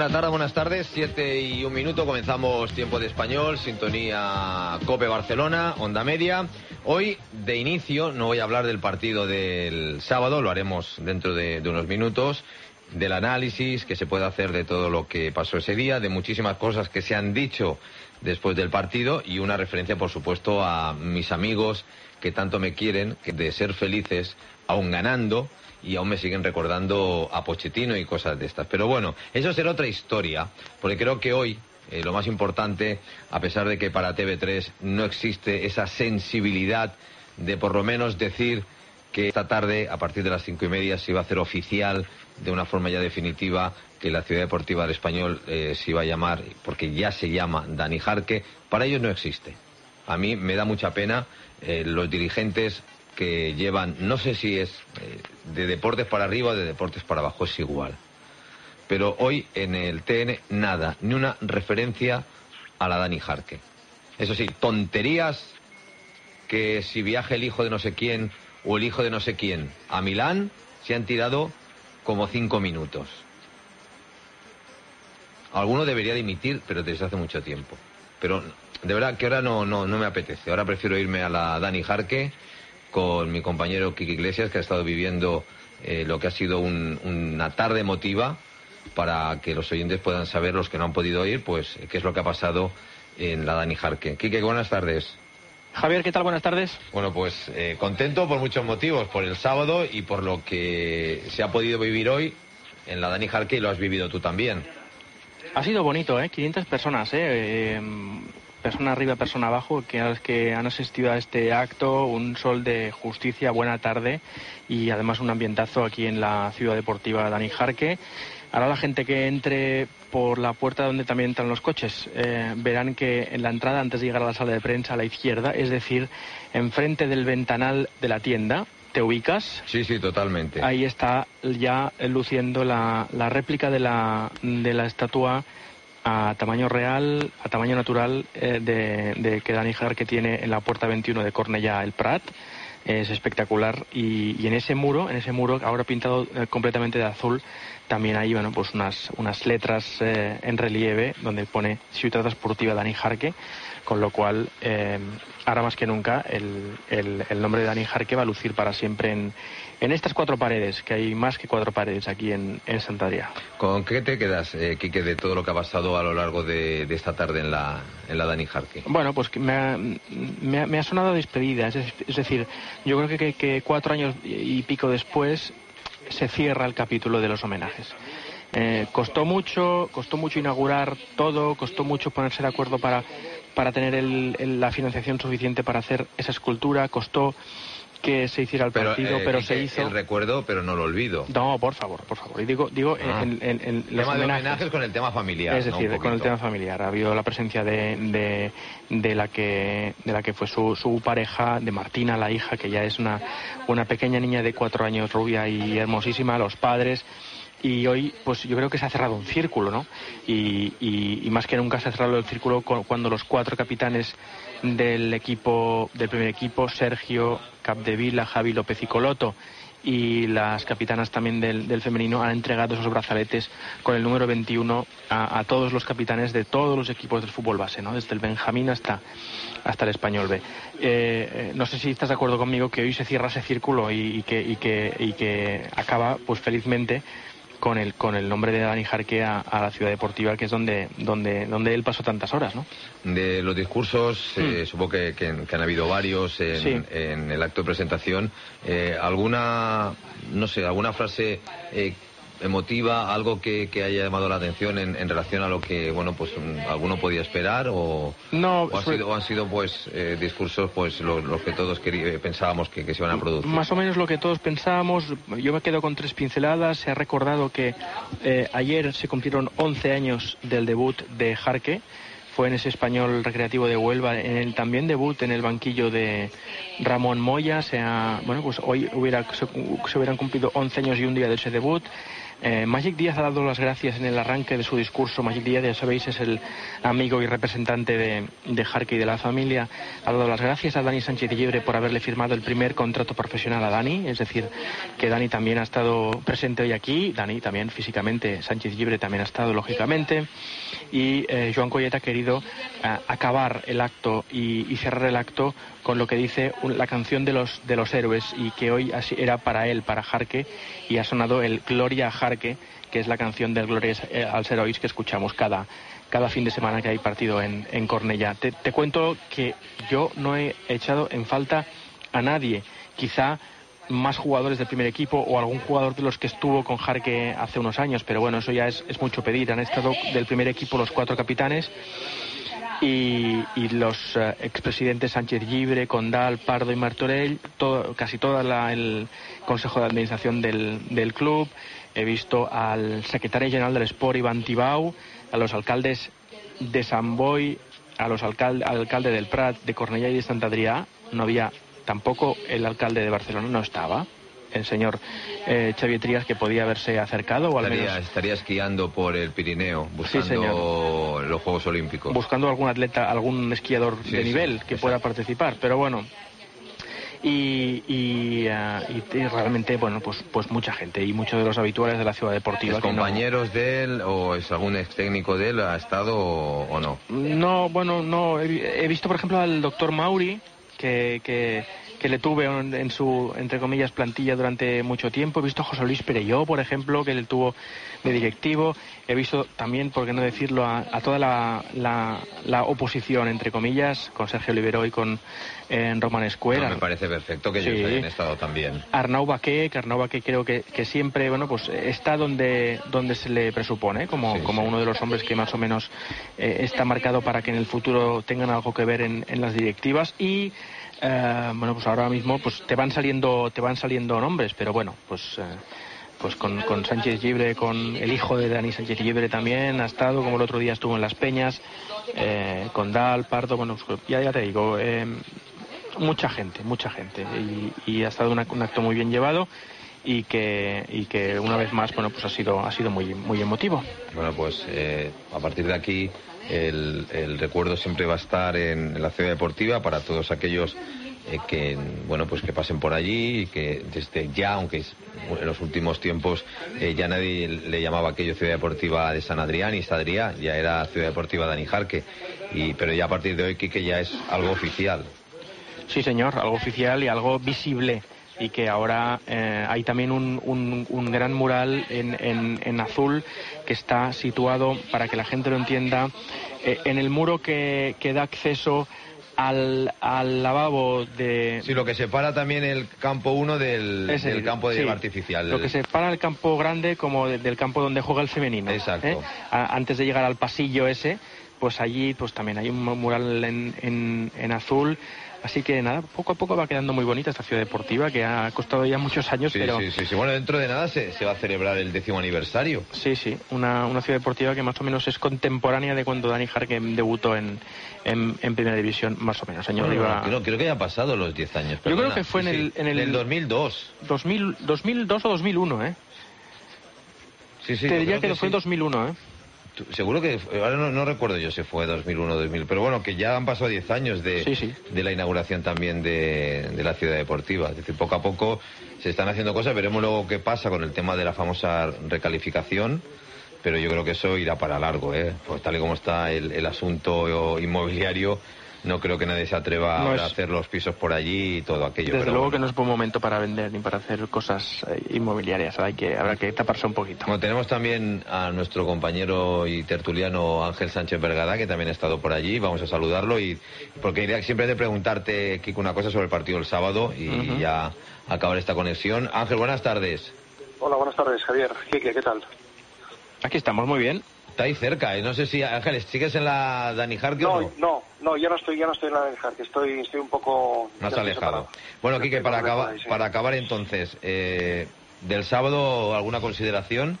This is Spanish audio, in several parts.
buenas tardes, 7:01, comenzamos Tiempo de Español, sintonía COPE Barcelona, onda media. Hoy, de inicio, no voy a hablar del partido del sábado, lo haremos dentro de unos minutos, del análisis que se puede hacer de todo lo que pasó ese día, de muchísimas cosas que se han dicho después del partido y una referencia, por supuesto, a mis amigos que tanto me quieren, que de ser felices, aún ganando, y aún me siguen recordando a Pochettino y cosas de estas. Pero bueno, eso será otra historia, porque creo que hoy lo más importante, a pesar de que para TV3 no existe esa sensibilidad de por lo menos decir que esta tarde, a partir de las 5:30, se iba a hacer oficial de una forma ya definitiva que la Ciudad Deportiva del Español se iba a llamar, porque ya se llama Dani Jarque. Para ellos no existe. A mí me da mucha pena los dirigentes que llevan, no sé si es de deportes para arriba o de deportes para abajo, es igual. Pero hoy en el TN nada, ni una referencia a la Dani Jarque. Eso sí, tonterías que si viaja el hijo de no sé quién o el hijo de no sé quién a Milán, se han tirado como 5 minutos. Alguno debería dimitir, pero desde hace mucho tiempo. Pero de verdad que ahora no me apetece. Ahora prefiero irme a la Dani Jarque con mi compañero Quique Iglesias, que ha estado viviendo lo que ha sido una tarde emotiva, para que los oyentes puedan saber, los que no han podido ir, pues qué es lo que ha pasado en la Dani Jarque. Quique, buenas tardes. Javier, ¿qué tal? Buenas tardes. Bueno, pues contento por muchos motivos, por el sábado y por lo que se ha podido vivir hoy en la Dani Jarque, y lo has vivido tú también. Ha sido bonito, 500 personas, persona arriba, persona abajo, que han asistido a este acto, un sol de justicia, buena tarde y además un ambientazo aquí en la Ciudad Deportiva Dani Jarque. Ahora la gente que entre por la puerta donde también entran los coches, verán que en la entrada, antes de llegar a la sala de prensa, a la izquierda, es decir, enfrente del ventanal de la tienda, ¿te ubicas? Sí, totalmente. Ahí está ya luciendo la réplica de la estatua a tamaño real, a tamaño natural, de que Dani Jarque tiene en la puerta 21 de Cornellà el Prat. Es espectacular, y en ese muro ahora pintado completamente de azul, también hay pues unas letras en relieve donde pone Ciutat Esportiva Dani Jarque, con lo cual ahora más que nunca el nombre de Dani Jarque va a lucir para siempre en estas 4 paredes, que hay más que 4 paredes aquí en Sant Adrià. ¿Con qué te quedas, Quique, de todo lo que ha pasado a lo largo de esta tarde en la Dani Jarque? Bueno, pues me ha sonado despedida, es decir, yo creo que 4 años y pico después se cierra el capítulo de los homenajes. Costó mucho inaugurar todo, costó mucho ponerse de acuerdo para tener la financiación suficiente para hacer esa escultura, costó que se hiciera el partido, pero se hizo. El recuerdo, pero no lo olvido. No, por favor. Y digo en los homenajes con el tema familiar. Es decir, con el tema familiar. Ha habido la presencia de la que fue su pareja, de Martina, la hija, que ya es una pequeña niña de 4 años, rubia y hermosísima, los padres. Y hoy, pues yo creo que se ha cerrado un círculo, ¿no? Y más que nunca se ha cerrado el círculo cuando los 4 capitanes del primer equipo, Sergio, Capdevila, Javi López y Coloto, y las capitanas también del femenino, han entregado esos brazaletes con el número 21 a todos los capitanes de todos los equipos del fútbol base, ¿no? Desde el Benjamín hasta el Español B. No sé si estás de acuerdo conmigo que hoy se cierra ese círculo y que acaba, pues felizmente, con el nombre de Dani Jarque a la Ciudad Deportiva, que es donde él pasó tantas horas, ¿no? De los discursos, supongo que han habido varios en el acto de presentación. ¿Alguna frase emotiva, algo que haya llamado la atención en relación a lo que, alguno podía esperar, o han sido discursos los que todos pensábamos que se iban a producir? Más o menos lo que todos pensábamos. Yo me quedo con 3 pinceladas. Se ha recordado que ayer se cumplieron 11 años del debut de Jarque. Fue en ese Español Recreativo de Huelva, en el también debut en el banquillo de Ramón Moya. Pues hoy se hubieran cumplido 11 años y un día de ese debut. Magic Díaz ha dado las gracias en el arranque de su discurso. Magic Díaz, ya sabéis, es el amigo y representante de Jarque y de la familia. Ha dado las gracias a Dani Sánchez Llibre por haberle firmado el primer contrato profesional a Dani, es decir, que Dani también ha estado presente hoy aquí, Dani también físicamente, Sánchez Llibre también ha estado lógicamente, y Joan Collet ha querido acabar el acto y cerrar el acto con lo que dice la canción de los héroes, y que hoy así era para él, para Jarque, y ha sonado el Gloria a Jarque, que es la canción del Gloria als Herois que escuchamos cada fin de semana que hay partido en Cornellá. Te cuento que yo no he echado en falta a nadie, quizá más jugadores del primer equipo o algún jugador de los que estuvo con Jarque hace unos años, pero bueno, eso ya es mucho pedir. Han estado del primer equipo los 4 capitanes y los expresidentes Sánchez Llibre, Condal, Pardo y Martorell, casi todo el Consejo de Administración del club. He visto al secretario general del Sport, Iván Tibau, a los alcaldes de Sant Boi, al alcalde del Prat, de Cornellà y de Sant Adrià. No había tampoco el alcalde de Barcelona, no estaba el señor Xavier Trias, que podía haberse acercado o al menos estaría esquiando por el Pirineo buscando los Juegos Olímpicos, buscando algún atleta, algún esquiador de nivel que pueda participar, pero bueno. Y realmente, bueno, pues mucha gente y muchos de los habituales de la ciudad deportiva. ¿Es compañeros de él o es algún ex técnico de él ha estado o no? No, bueno, no. He visto, por ejemplo, al doctor Mauri, que le tuve en su, entre comillas, plantilla durante mucho tiempo. He visto a José Luis Perelló, por ejemplo, que le tuvo de directivo. He visto también, por qué no decirlo, a toda la oposición, entre comillas, con Sergio Oliveró y con Roman Escuela. Me parece perfecto que ellos hayan estado también. Arnau Baqué creo que siempre, bueno, pues está donde se le presupone, como uno de los hombres que más o menos está marcado para que en el futuro tengan algo que ver en las directivas. Y bueno, pues ahora mismo pues te van saliendo nombres, pero bueno, pues con Sánchez Llibre, con el hijo de Dani Sánchez Llibre también ha estado, como el otro día estuvo en Las Peñas, con Dal, Pardo, bueno, ya te digo, mucha gente, y ha estado un acto muy bien llevado y que una vez más, bueno, pues ha sido muy, muy emotivo. Bueno, pues a partir de aquí el recuerdo siempre va a estar en la ciudad deportiva para todos aquellos que bueno, pues que pasen por allí y que desde ya, aunque en los últimos tiempos ya nadie le llamaba aquello Ciudad Deportiva de San Adrián y Sadrià, ya era Ciudad Deportiva Dani Jarque, pero ya a partir de hoy, Quique, ya es algo oficial. Sí, señor, algo oficial y algo visible, y que ahora hay también un gran mural en azul que está situado, para que la gente lo entienda, en el muro que da acceso al lavabo de... Sí, lo que separa también el campo 1 del campo de artificial. Lo que separa el campo grande como del campo donde juega el femenino. Exacto. Antes de llegar al pasillo ese, pues allí pues también hay un mural en azul. Así que nada, poco a poco va quedando muy bonita esta ciudad deportiva, que ha costado ya muchos años, pero... Sí. Bueno, dentro de nada se va a celebrar el 10º aniversario. Sí, una ciudad deportiva que más o menos es contemporánea de cuando Dani Jarque debutó en Primera División, más o menos. Señor Riva... Creo que ya han pasado los 10 años. Yo creo que fue en el 2002. 2002 o 2001, ¿eh? Sí. Te diría que fue en 2001, ¿eh? Seguro que, ahora no recuerdo yo si fue 2001 o 2000, pero bueno, que ya han pasado 10 años de la inauguración también de la ciudad deportiva. Es decir, poco a poco se están haciendo cosas, veremos luego qué pasa con el tema de la famosa recalificación, pero yo creo que eso irá para largo, pues tal y como está el asunto inmobiliario, no creo que nadie se atreva a hacer los pisos por allí y todo aquello. Desde luego que no es buen momento para vender ni para hacer cosas inmobiliarias. Habrá que taparse un poquito. Bueno, tenemos también a nuestro compañero y tertuliano Ángel Sánchez Bergadá, que también ha estado por allí. Vamos a saludarlo, y porque idea siempre de preguntarte, Kiko, una cosa sobre el partido del sábado y ya acabar esta conexión. Ángel, buenas tardes. Hola, buenas tardes, Javier. Quique, ¿qué tal? Aquí estamos, muy bien. Está ahí cerca, no sé si, Ángeles, ¿sigues en la Dani Jarque o no? No, ya no estoy en la Dani Jarque, estoy un poco... Más alejado. Bueno, Quique, para acabar entonces, del sábado, ¿alguna consideración?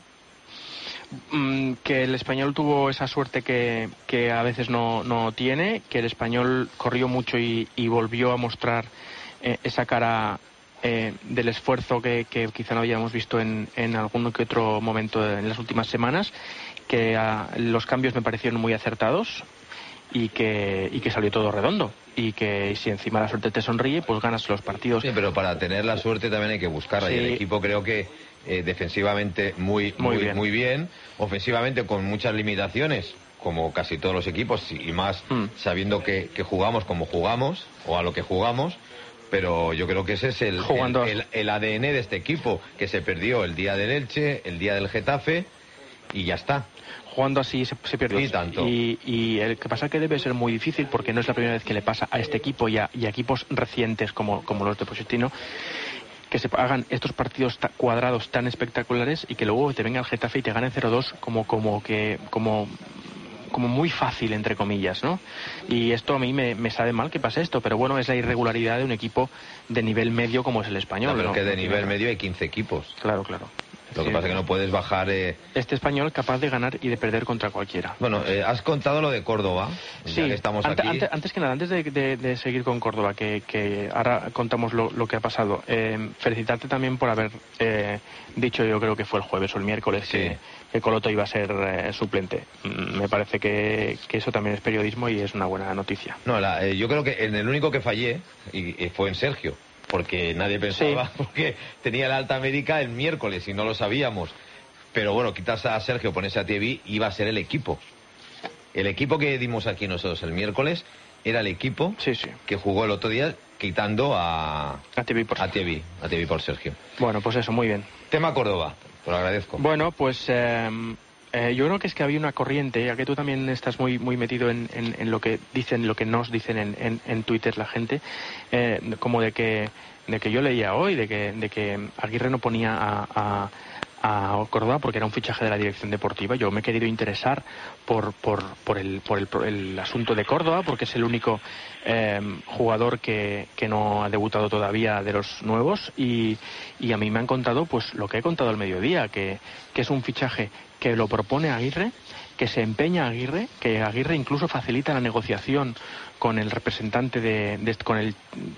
Que el Español tuvo esa suerte que a veces no tiene, que el Español corrió mucho y volvió a mostrar esa cara del esfuerzo que quizá no habíamos visto en alguno que otro momento en las últimas semanas, que los cambios me parecieron muy acertados y que salió todo redondo, y que si encima la suerte te sonríe, pues ganas los partidos. Sí, pero para tener la suerte también hay que buscarla, sí. Y el equipo creo que defensivamente muy bien, ofensivamente con muchas limitaciones, como casi todos los equipos, y más sabiendo que jugamos como jugamos, o a lo que jugamos. Pero yo creo que ese es el ADN de este equipo, que se perdió el día del Elche, el día del Getafe, y ya está. Jugando así se pierde. Y tanto. Y el que pasa que debe ser muy difícil, porque no es la primera vez que le pasa a este equipo y a equipos recientes como los de Pochettino, que se hagan estos partidos cuadrados tan espectaculares y que luego te venga el Getafe y te gane 0-2 como muy fácil, entre comillas, ¿no? Y esto a mí me sabe mal que pase esto, pero bueno, es la irregularidad de un equipo de nivel medio como es el Español. No, pero ¿no? Que de nivel medio hay 15 equipos. Claro. Lo que pasa es que no puedes bajar... Este Español capaz de ganar y de perder contra cualquiera. Bueno, has contado lo de Córdoba, sí, ya que estamos aquí. Antes que nada, antes de seguir con Córdoba, que ahora contamos lo que ha pasado, felicitarte también por haber dicho, yo creo que fue el jueves o el miércoles, sí, que Coloto iba a ser suplente. Me parece que eso también es periodismo y es una buena noticia. No, yo creo que en el único que fallé y fue en Sergio, porque nadie pensaba, porque tenía la alta médica el miércoles y no lo sabíamos. Pero bueno, quitas a Sergio, pones a TV, iba a ser el equipo. El equipo que dimos aquí nosotros el miércoles era el equipo que jugó el otro día, quitando a TV por Sergio. Bueno, pues eso, muy bien. Tema Córdoba, te lo agradezco. Bueno, pues yo creo que es que había una corriente, ya que tú también estás muy metido en lo que dicen, lo que nos dicen en Twitter la gente, como de que yo leía hoy de que Aguirre no ponía a Córdoba porque era un fichaje de la dirección deportiva. Yo me he querido interesar por el asunto de Córdoba, porque es el único jugador que no ha debutado todavía de los nuevos, y a mí me han contado pues lo que he contado al mediodía, que es un fichaje que lo propone Aguirre, que se empeña Aguirre, que Aguirre incluso facilita la negociación con el representante con el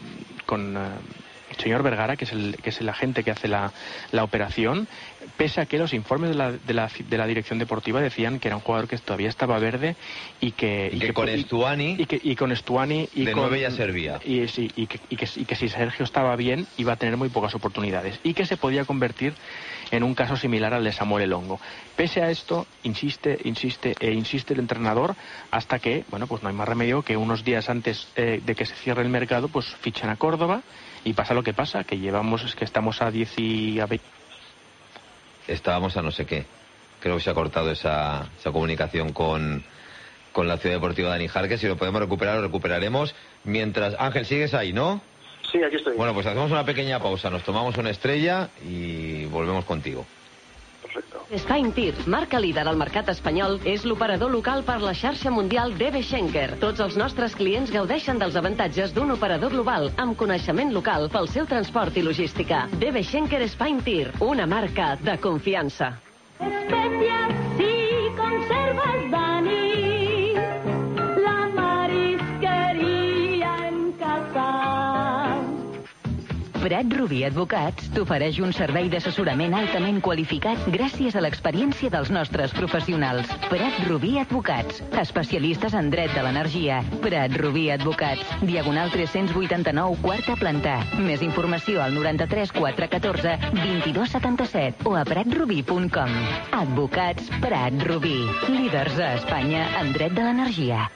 señor Vergara, que es el agente que hace la operación, pese a que los informes de la dirección deportiva decían que era un jugador que todavía estaba verde y que con Estuani de 9 ya servía, y que si Sergio estaba bien iba a tener muy pocas oportunidades y que se podía convertir en un caso similar al de Samuel Elongo. Pese a esto, insiste el entrenador, hasta que, bueno, pues no hay más remedio que unos días antes de que se cierre el mercado, pues fichan a Córdoba. Y pasa lo que pasa, que estamos a 10 y a 20. Estábamos a no sé qué. Creo que se ha cortado esa comunicación con la Ciudad Deportiva Dani Jarque. Si lo podemos recuperar, lo recuperaremos. Mientras, Ángel, ¿sigues ahí, no? Sí, aquí estoy. Bueno, pues hacemos una pequeña pausa, nos tomamos una estrella y volvemos contigo. Perfecto. Spain Tir, marca líder al mercat espanyol, és l'operador local per la xarxa mundial DB Schenker. Tots els nostres clients gaudeixen dels avantatges d'un operador global amb coneixement local pel seu transport i logística. DB Schenker Spain Tir, una marca de confiança. Especias y conservas Dani, la marisqueria en casa. Prat Rubí Advocats t'ofereix un servei d'assessorament altament qualificat gràcies a l'experiència dels nostres professionals. Prat Rubí Advocats, especialistes en dret de l'energia. Prat Rubí Advocats, Diagonal 389, quarta planta. Més informació al 93 414 2277 o a pratrubí.com. Advocats Prat Rubí, líders a Espanya en dret de l'energia.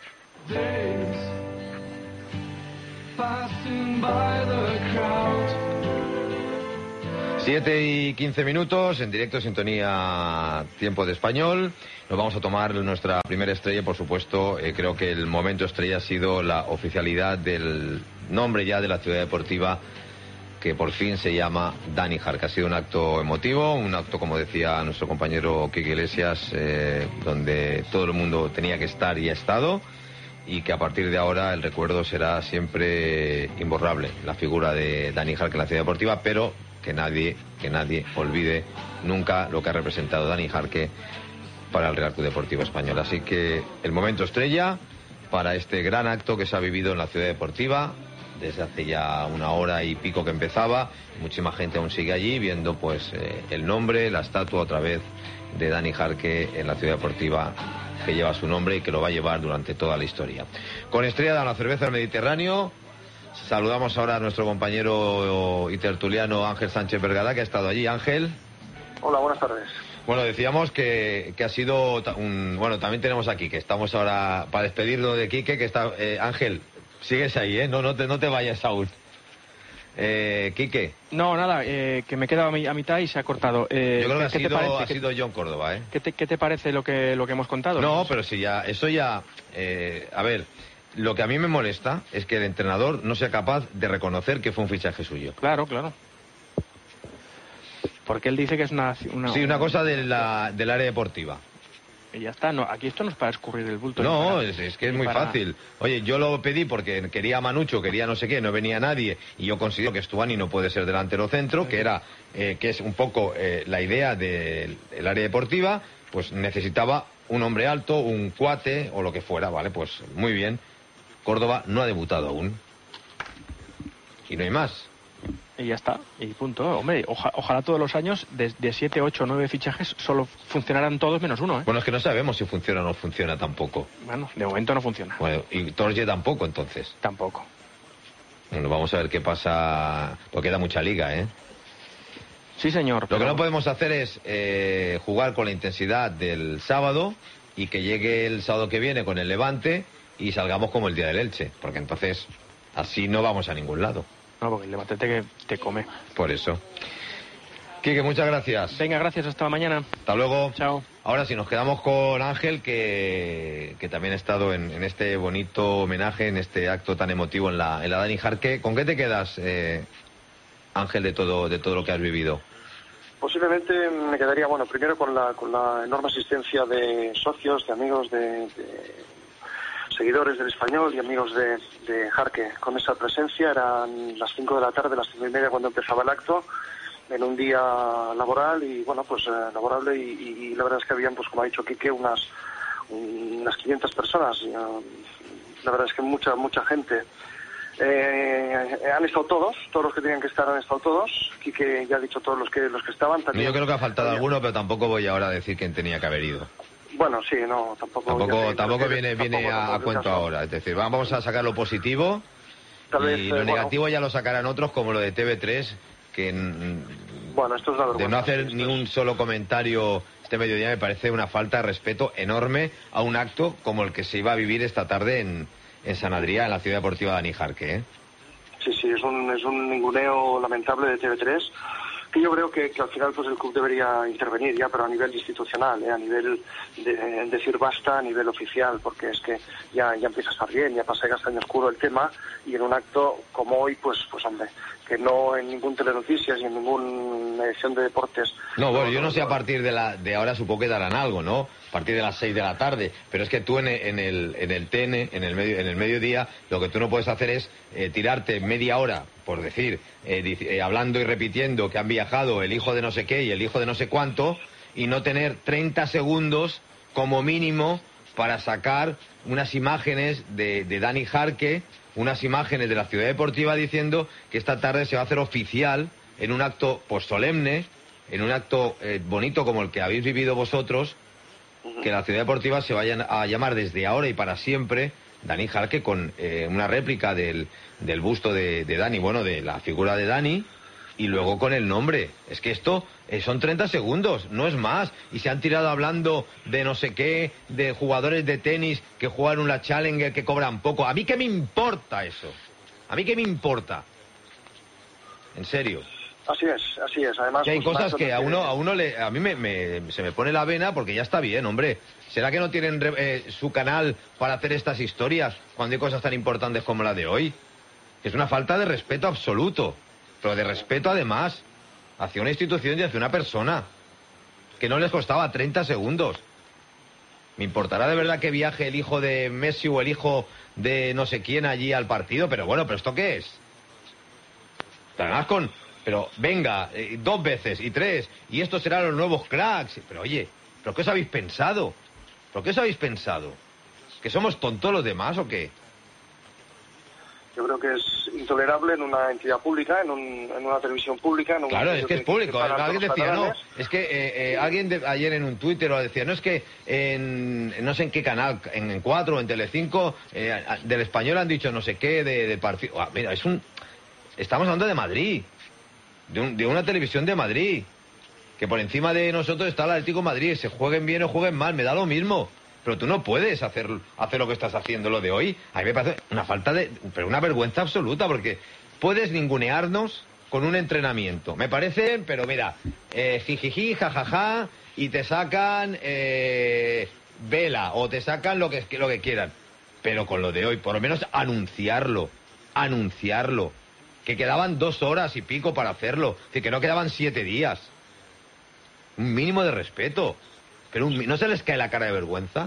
Passing by the crowd. 7:15, en directo, sintonía Tiempo de Español. Nos vamos a tomar nuestra primera estrella, por supuesto. Creo que el momento estrella ha sido la oficialidad del nombre ya de la Ciudad Deportiva, que por fin se llama Dani Jarque. Ha sido un acto emotivo, un acto, como decía nuestro compañero Quique Iglesias, donde todo el mundo tenía que estar y ha estado, y que a partir de ahora el recuerdo será siempre imborrable, la figura de Dani Jarque en la Ciudad Deportiva, pero que nadie olvide nunca lo que ha representado Dani Jarque para el Real Club Deportivo Español. Así que el momento estrella para este gran acto que se ha vivido en la Ciudad Deportiva, desde hace ya una hora y pico que empezaba. Muchísima gente aún sigue allí viendo pues el nombre, la estatua otra vez de Dani Jarque en la ciudad deportiva que lleva su nombre y que lo va a llevar durante toda la historia. Con estrella de la cerveza del Mediterráneo, saludamos ahora a nuestro compañero y tertuliano Ángel Sánchez Vergada, que ha estado allí. Ángel. Hola, buenas tardes. Bueno, decíamos que ha sido un... Bueno, también tenemos aquí, que estamos ahora para despedirnos de Quique, que está... Ángel, sigues ahí, ¿eh? No te vayas aún. Quique. No, nada, que me he quedado a mitad y se ha cortado. Yo creo que ha sido John Córdoba, ¿eh? ¿Qué te parece lo que hemos contado? No, pero si ya... Eso ya... a ver, lo que a mí me molesta es que el entrenador no sea capaz de reconocer que fue un fichaje suyo. Claro. Porque él dice que es una cosa del área deportiva. Y ya está, no, aquí esto no es para escurrir el bulto. No, es que es muy fácil. Oye, yo lo pedí porque quería a Manucho, quería no sé qué, no venía nadie, y yo considero que Stuani no puede ser delantero centro, que es un poco la idea del área deportiva. Pues necesitaba un hombre alto, un cuate o lo que fuera, vale, pues muy bien. Córdoba no ha debutado aún. Y no hay más. Y ya está, y punto. Hombre, ojalá todos los años de 7, 8, 9 fichajes solo funcionaran todos menos uno, ¿eh? Bueno, es que no sabemos si funciona o no funciona tampoco. Bueno, de momento no funciona. Bueno, y Torje tampoco, entonces. Tampoco. Bueno, vamos a ver qué pasa, porque queda mucha liga, ¿eh? Sí, señor. Lo que no podemos hacer es jugar con la intensidad del sábado y que llegue el sábado que viene con el Levante y salgamos como el día del Elche, porque entonces así no vamos a ningún lado. No, porque el Levante te come. Por eso. Quique, muchas gracias. Venga, gracias, hasta mañana. Hasta luego. Chao. Ahora sí, nos quedamos con Ángel, que también ha estado en este bonito homenaje, en este acto tan emotivo en la Dani Jarque. ¿Con qué te quedas, Ángel, de todo lo que has vivido? Posiblemente me quedaría, bueno, primero con la enorme asistencia de socios, de amigos, de seguidores del Español y amigos de Jarque. Con esa presencia eran las 5 de la tarde, las 5:30 cuando empezaba el acto, en un día laboral y, bueno, pues laborable y la verdad es que habían, pues como ha dicho Quique, unas 500 personas. La verdad es que mucha gente. Han estado todos los que tenían que estar, han estado todos. Quique ya ha dicho todos los que estaban. También, yo creo que ha faltado alguno, pero tampoco voy ahora a decir quién tenía que haber ido. Bueno, sí, no, tampoco viene a cuento ahora. Es decir, vamos a sacar lo positivo y lo negativo ya lo sacarán otros, como lo de TV3, que bueno, esto es una vergüenza. De no hacer ni un solo comentario este mediodía me parece una falta de respeto enorme a un acto como el que se iba a vivir esta tarde en San Adrià, en la ciudad deportiva Dani Jarque, ¿eh? Sí, es un ninguneo lamentable de TV3, que yo creo que al final pues el club debería intervenir ya, pero a nivel institucional, a nivel de decir basta, a nivel oficial, porque es que ya empieza a estar bien, ya pasa castaño oscuro el tema, y en un acto como hoy, pues hombre, que no en ningún Telenoticias y en ninguna edición de deportes. No, bueno, yo no sé, a partir de ahora supongo que darán algo, ¿no? A partir de las 6 de la tarde, pero es que tú en el TN, en el mediodía, lo que tú no puedes hacer es tirarte media hora, por decir, hablando y repitiendo que han viajado el hijo de no sé qué y el hijo de no sé cuánto, y no tener 30 segundos como mínimo para sacar unas imágenes de Dani Jarque, unas imágenes de la ciudad deportiva diciendo que esta tarde se va a hacer oficial en un acto pues solemne, en un acto bonito como el que habéis vivido vosotros, que la ciudad deportiva se vaya a llamar desde ahora y para siempre Dani Jarque, con una réplica del busto de Dani, bueno, de la figura de Dani, y luego con el nombre. Es que esto son 30 segundos, no es más. Y se han tirado hablando de no sé qué, de jugadores de tenis que juegan una Challenger que cobran poco. ¿A mí qué me importa eso? ¿A mí qué me importa? En serio. Así es. Además, que hay cosas que a mí se me pone la vena, porque ya está bien, hombre. ¿Será que no tienen su canal para hacer estas historias cuando hay cosas tan importantes como la de hoy? Es una falta de respeto absoluto, pero de respeto además hacia una institución y hacia una persona, que no les costaba 30 segundos. Me importará de verdad que viaje el hijo de Messi o el hijo de no sé quién allí al partido, pero bueno, ¿pero esto qué es? Además pero venga, 2 veces y 3, y estos serán los nuevos cracks. Pero oye, ¿pero qué os habéis pensado? ¿Pero qué os habéis pensado? ¿Que somos tontos los demás o qué? Yo creo que es intolerable en una entidad pública, en una televisión pública. Claro, es que es público. Alguien decía, no, es que alguien ayer en un Twitter lo decía, no, es que no sé en qué canal, en 4 o en Telecinco, del Español han dicho no sé qué de partido. Mira, estamos hablando de Madrid, de una televisión de Madrid, que por encima de nosotros está el Atlético de Madrid, se jueguen bien o jueguen mal, me da lo mismo. Pero tú no puedes hacer lo que estás haciendo lo de hoy. A mí me parece pero una vergüenza absoluta, porque puedes ningunearnos con un entrenamiento. Me parece, pero mira, jijiji, jajaja, y te sacan vela, o te sacan lo que quieran. Pero con lo de hoy, por lo menos anunciarlo. Que quedaban 2 horas y pico para hacerlo. Es decir, que no quedaban 7 días. Un mínimo de respeto. Pero ¿no se les cae la cara de vergüenza?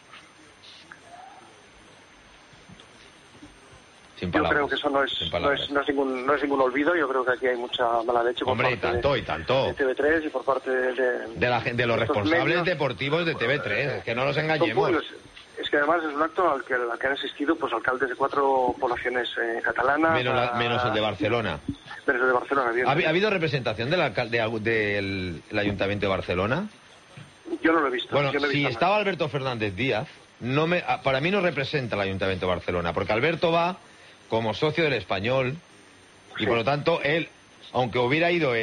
Sin palabras. Yo creo que eso no es ningún olvido. Yo creo que aquí hay mucha mala leche por parte de TV3 y por parte de los responsables deportivos de TV3. Es que no nos engañemos. Es que además es un acto al que han asistido pues alcaldes de 4 poblaciones catalanas. Menos el de Barcelona. Menos el de Barcelona, bien. ¿Ha habido representación del Ayuntamiento de Barcelona? Yo no lo he visto. Bueno, si estaba Alberto Fernández Díaz, para mí no representa el Ayuntamiento de Barcelona, porque Alberto va como socio del Español y por lo tanto él, aunque hubiera ido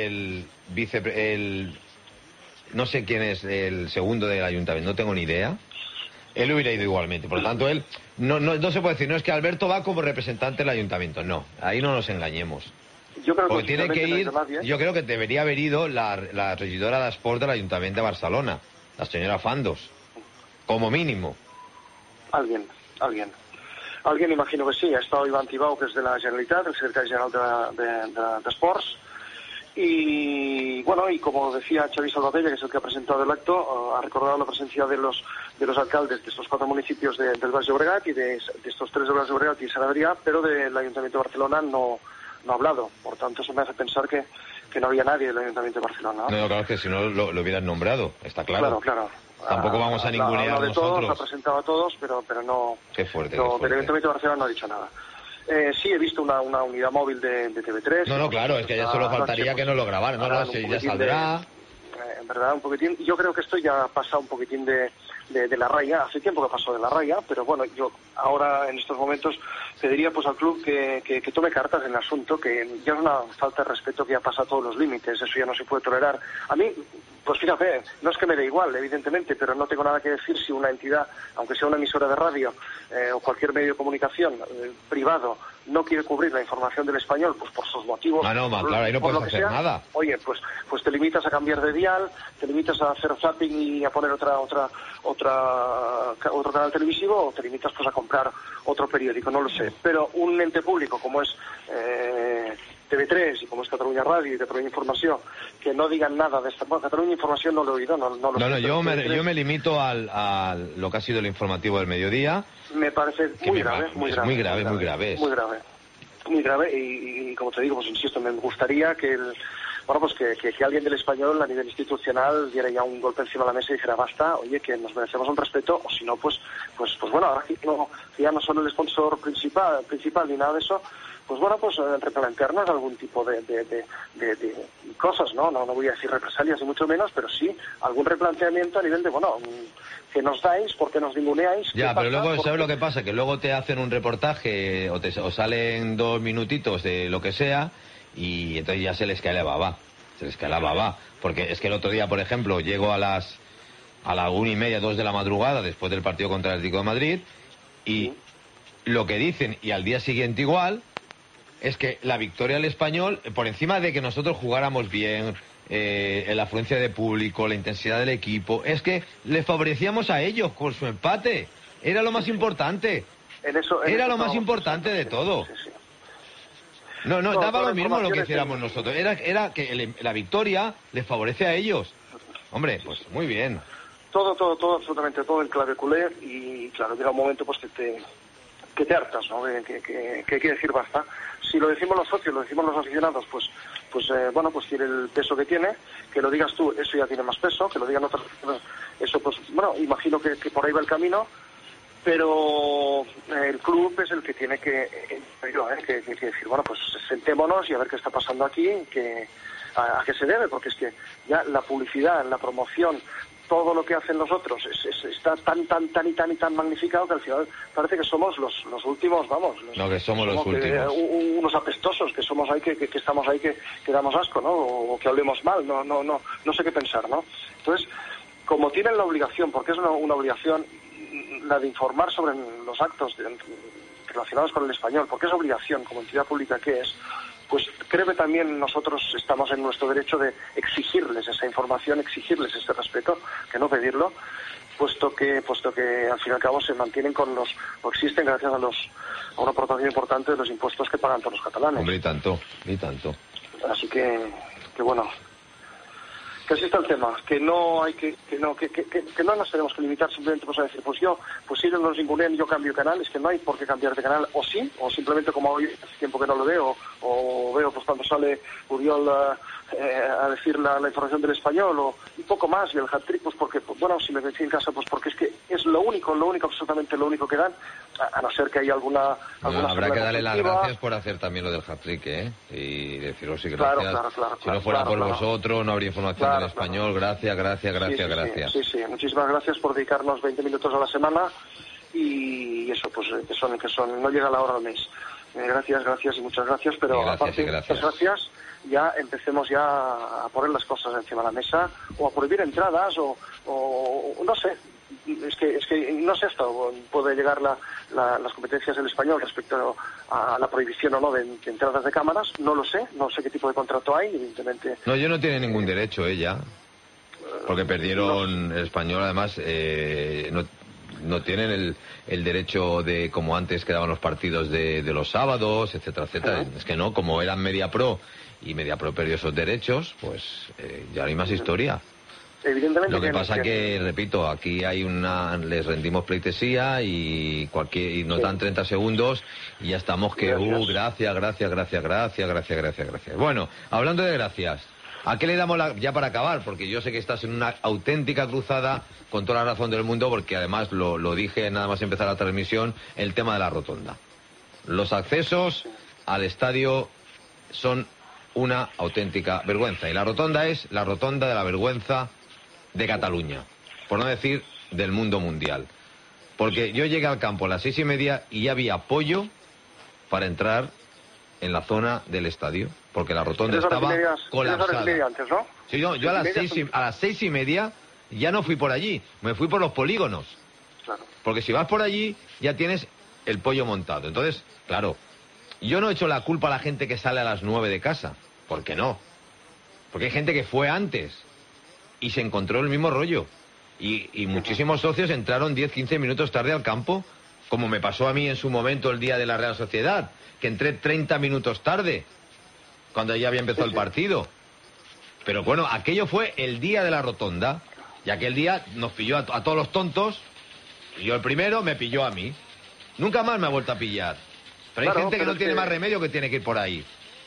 no sé quién es el segundo del Ayuntamiento, no tengo ni idea, él hubiera ido igualmente. Por lo tanto, él no se puede decir, no es que Alberto va como representante del Ayuntamiento, no, ahí no nos engañemos. Yo creo porque tiene que ir, yo creo que debería haber ido la regidora de Esport del Ayuntamiento de Barcelona, la señora Fandos, como mínimo. Alguien, imagino que sí. Ha estado Iván Tibau, que es de la Generalitat, el secretario general de Sports. Y bueno, y como decía Xavi Salvatella, que es el que ha presentado el acto, ha recordado la presencia de los alcaldes de estos 4 municipios del Baix Llobregat y de estos 3 del Baix Llobregat y Sant Adrià, pero del Ayuntamiento de Barcelona no ha hablado. Por tanto, eso me hace pensar que no había nadie del Ayuntamiento de Barcelona. No, claro, que si no lo hubieran nombrado, está claro. Claro. Tampoco vamos a ningunear nosotros. Ha presentado a todos, pero no. Qué fuerte. Del Ayuntamiento de Barcelona no ha dicho nada. Sí, he visto una unidad móvil de TV3. No, claro, es que ya solo faltaría que no lo grabaran. No, si ya saldrá. En verdad, un poquitín. Yo creo que esto ya ha pasado un poquitín de la raya. Hace tiempo que pasó de la raya, pero bueno, yo ahora en estos momentos pediría pues al club que tome cartas en el asunto, que ya es una falta de respeto que ya pasa todos los límites. Eso ya no se puede tolerar. A mí, pues fíjate, no es que me dé igual, evidentemente, pero no tengo nada que decir si una entidad, aunque sea una emisora de radio o cualquier medio de comunicación privado, no quiere cubrir la información del Español, pues por sus motivos. Claro, ahí no puedes hacer nada. Oye, pues te limitas a cambiar de dial, te limitas a hacer zapping y a poner otro canal televisivo, o te limitas pues a comprar otro periódico, no lo sé. Pero un ente público como es TV3 y como es Cataluña Radio y Cataluña Información, que no digan nada de esta. Bueno, Cataluña Información no lo he oído, no lo sé. Yo me limito a lo que ha sido el informativo del mediodía. Me parece muy grave. Muy grave y como te digo, pues insisto, me gustaría que que alguien del Español a nivel institucional diera ya un golpe encima de la mesa y dijera basta, oye, que nos merecemos un respeto, o si no, pues bueno, ahora que ya no son el sponsor principal ni nada de eso, pues bueno, pues replantearnos algún tipo de cosas, ¿no? No voy a decir represalias ni mucho menos, pero sí algún replanteamiento a nivel de, bueno, que nos dais, porque nos ninguneáis. Ya, pero luego, ¿sabes lo que pasa? Que luego te hacen un reportaje o salen 2 minutitos de lo que sea y entonces ya se les cae la baba. Porque es que el otro día, por ejemplo, llego a la 1:30, 2 de la madrugada, después del partido contra el Atlético de Madrid, y lo que dicen, y al día siguiente igual, es que la victoria del Español, por encima de que nosotros jugáramos bien, la afluencia de público, la intensidad del equipo, es que les favorecíamos a ellos con su empate. Era lo más importante. Era lo más importante de todo. Sí. No, daba lo mismo lo que hiciéramos nosotros. Era que la victoria les favorece a ellos. Hombre, pues muy bien. Todo, absolutamente todo en clave culé, y claro, llega un momento pues que te hartas, ¿no? Que hay que decir basta. Si lo decimos los socios, lo decimos los aficionados, pues tiene el peso que tiene. Que lo digas tú, eso ya tiene más peso. Que lo digan otras personas, eso pues, bueno, imagino que por ahí va el camino. pero el club es el que tiene que decir, bueno, pues sentémonos y a ver qué está pasando aquí, a qué se debe, porque es que ya la publicidad, la promoción, todo lo que hacen los otros está tan magnificado que al final parece que somos los últimos, que somos los últimos. Unos apestosos, que somos ahí, que estamos ahí, que damos asco, ¿no? O que hablemos mal, no sé qué pensar, ¿no? Entonces, como tienen la obligación, porque es una obligación, la de informar sobre los actos relacionados con el Español, porque es obligación como entidad pública que es, pues creo que también nosotros estamos en nuestro derecho de exigirles esa información, exigirles ese respeto, que no pedirlo, puesto que al fin y al cabo se mantienen o existen gracias a una aportación importante de los impuestos que pagan todos los catalanes. Hombre, y tanto. Así que bueno, que así está el tema, que no hay que no nos tenemos que limitar simplemente pues a decir, pues si ellos nos ningunean y yo cambio de canal, es que no hay por qué cambiar de canal, o sí, o simplemente como hoy hace tiempo que no lo veo, o veo pues cuando sale Uriol a decir la información del Español, o un poco más, y el hat-trick, pues porque, pues, bueno, si me decís en casa, pues porque es que es lo único, absolutamente lo único que dan, a no ser que haya alguna habrá que darle las gracias por hacer también lo del hat-trick, y deciros sí, gracias. Claro, si no fuera por vosotros, no habría información del Español. Gracias. Sí, muchísimas gracias por dedicarnos 20 minutos a la semana, y eso, pues que son no llega la hora al mes. Gracias y muchas gracias, pero aparte de muchas gracias, ya empecemos ya a poner las cosas encima de la mesa, o a prohibir entradas, o no sé. Es que no sé hasta dónde puede llegar las competencias del Español respecto a la prohibición o no de entradas de cámaras. No lo sé, no sé qué tipo de contrato hay, evidentemente. No, ellos no tienen ningún derecho, ella, porque perdieron el Español, además no tienen el derecho de, como antes quedaban los partidos de los sábados, etcétera. Es que no, como eran Media Pro y Media Pro perdió esos derechos, pues ya no hay más historia. Evidentemente. Lo que pasa que, repito, aquí les rendimos pleitesía y nos dan 30 segundos y ya estamos que gracias. Bueno, hablando de gracias, ¿a qué le damos ya para acabar? Porque yo sé que estás en una auténtica cruzada, con toda la razón del mundo, porque además lo dije nada más empezar la transmisión, el tema de la rotonda. Los accesos al estadio son una auténtica vergüenza, y la rotonda es la rotonda de la vergüenza de Cataluña, por no decir del mundo mundial, porque yo llegué al campo a las 6:30 y ya había apoyo para entrar en la zona del estadio, porque la rotonda estaba colapsada. Antes, ¿no? Sí, no, yo a las 6:30 ya no fui por allí, me fui por los polígonos, claro. Porque si vas por allí ya tienes el pollo montado. Entonces, claro, yo no echo la culpa a la gente que sale a las 9 de casa, ¿por qué no? Porque hay gente que fue antes y se encontró el mismo rollo. Y muchísimos socios entraron 10-15 minutos tarde al campo, como me pasó a mí en su momento el día de la Real Sociedad, que entré 30 minutos tarde, cuando ya había empezado el partido. Pero bueno, aquello fue el día de la rotonda, y aquel día nos pilló a todos los tontos, y yo el primero, me pilló a mí. Nunca más me ha vuelto a pillar. Pero hay gente que no tiene más remedio que tiene que ir por ahí.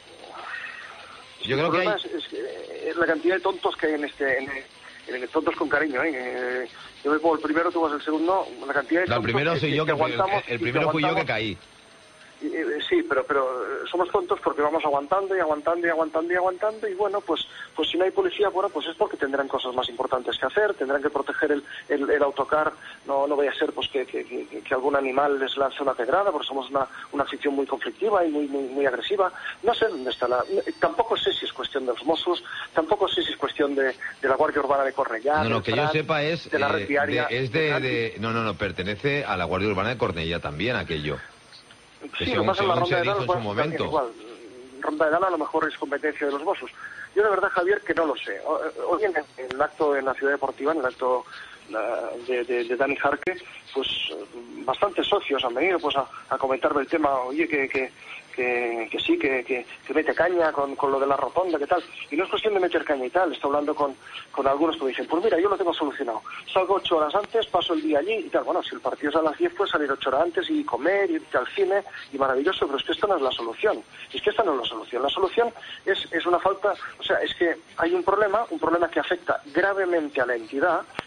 Yo creo que hay... es la cantidad de tontos que hay en tontos con cariño, yo me pongo el primero, tú vas el segundo, la cantidad de tontos. El primero soy yo, el primero fui yo que caí. Sí, pero somos tontos porque vamos aguantando y bueno, pues si no hay policía, bueno, pues es porque tendrán cosas más importantes que hacer, tendrán que proteger el autocar, no vaya a ser pues que algún animal les lance una pedrada, porque somos una afición muy conflictiva y muy agresiva. No sé dónde está tampoco sé si es cuestión de los Mossos, tampoco sé si es cuestión de la Guardia Urbana de Cornellá. No, que yo sepa es de la red diaria. No, pertenece a la Guardia Urbana de Cornellá también aquello. Que sí, lo pasa en la Ronda de Dana, en su momento. Igual. Ronda de Dana a lo mejor es competencia de los Mossos. Yo de verdad, Javier, que no lo sé. Hoy en el acto en la Ciudad Deportiva, en el acto de Dani Jarque, pues bastantes socios han venido pues a comentarme el tema. Oye, que sí, que mete caña con lo de la rotonda, que tal. Y no es cuestión de meter caña y tal. Estoy hablando con algunos que me dicen, pues mira, yo lo tengo solucionado. Salgo 8 horas antes, paso el día allí y tal. Bueno, si el partido es a las 10, pues salir 8 horas antes y comer, irte al cine, y maravilloso, pero es que esto no es la solución. Es que esta no es la solución. La solución es una falta, o sea, es que hay un problema que afecta gravemente a la entidad,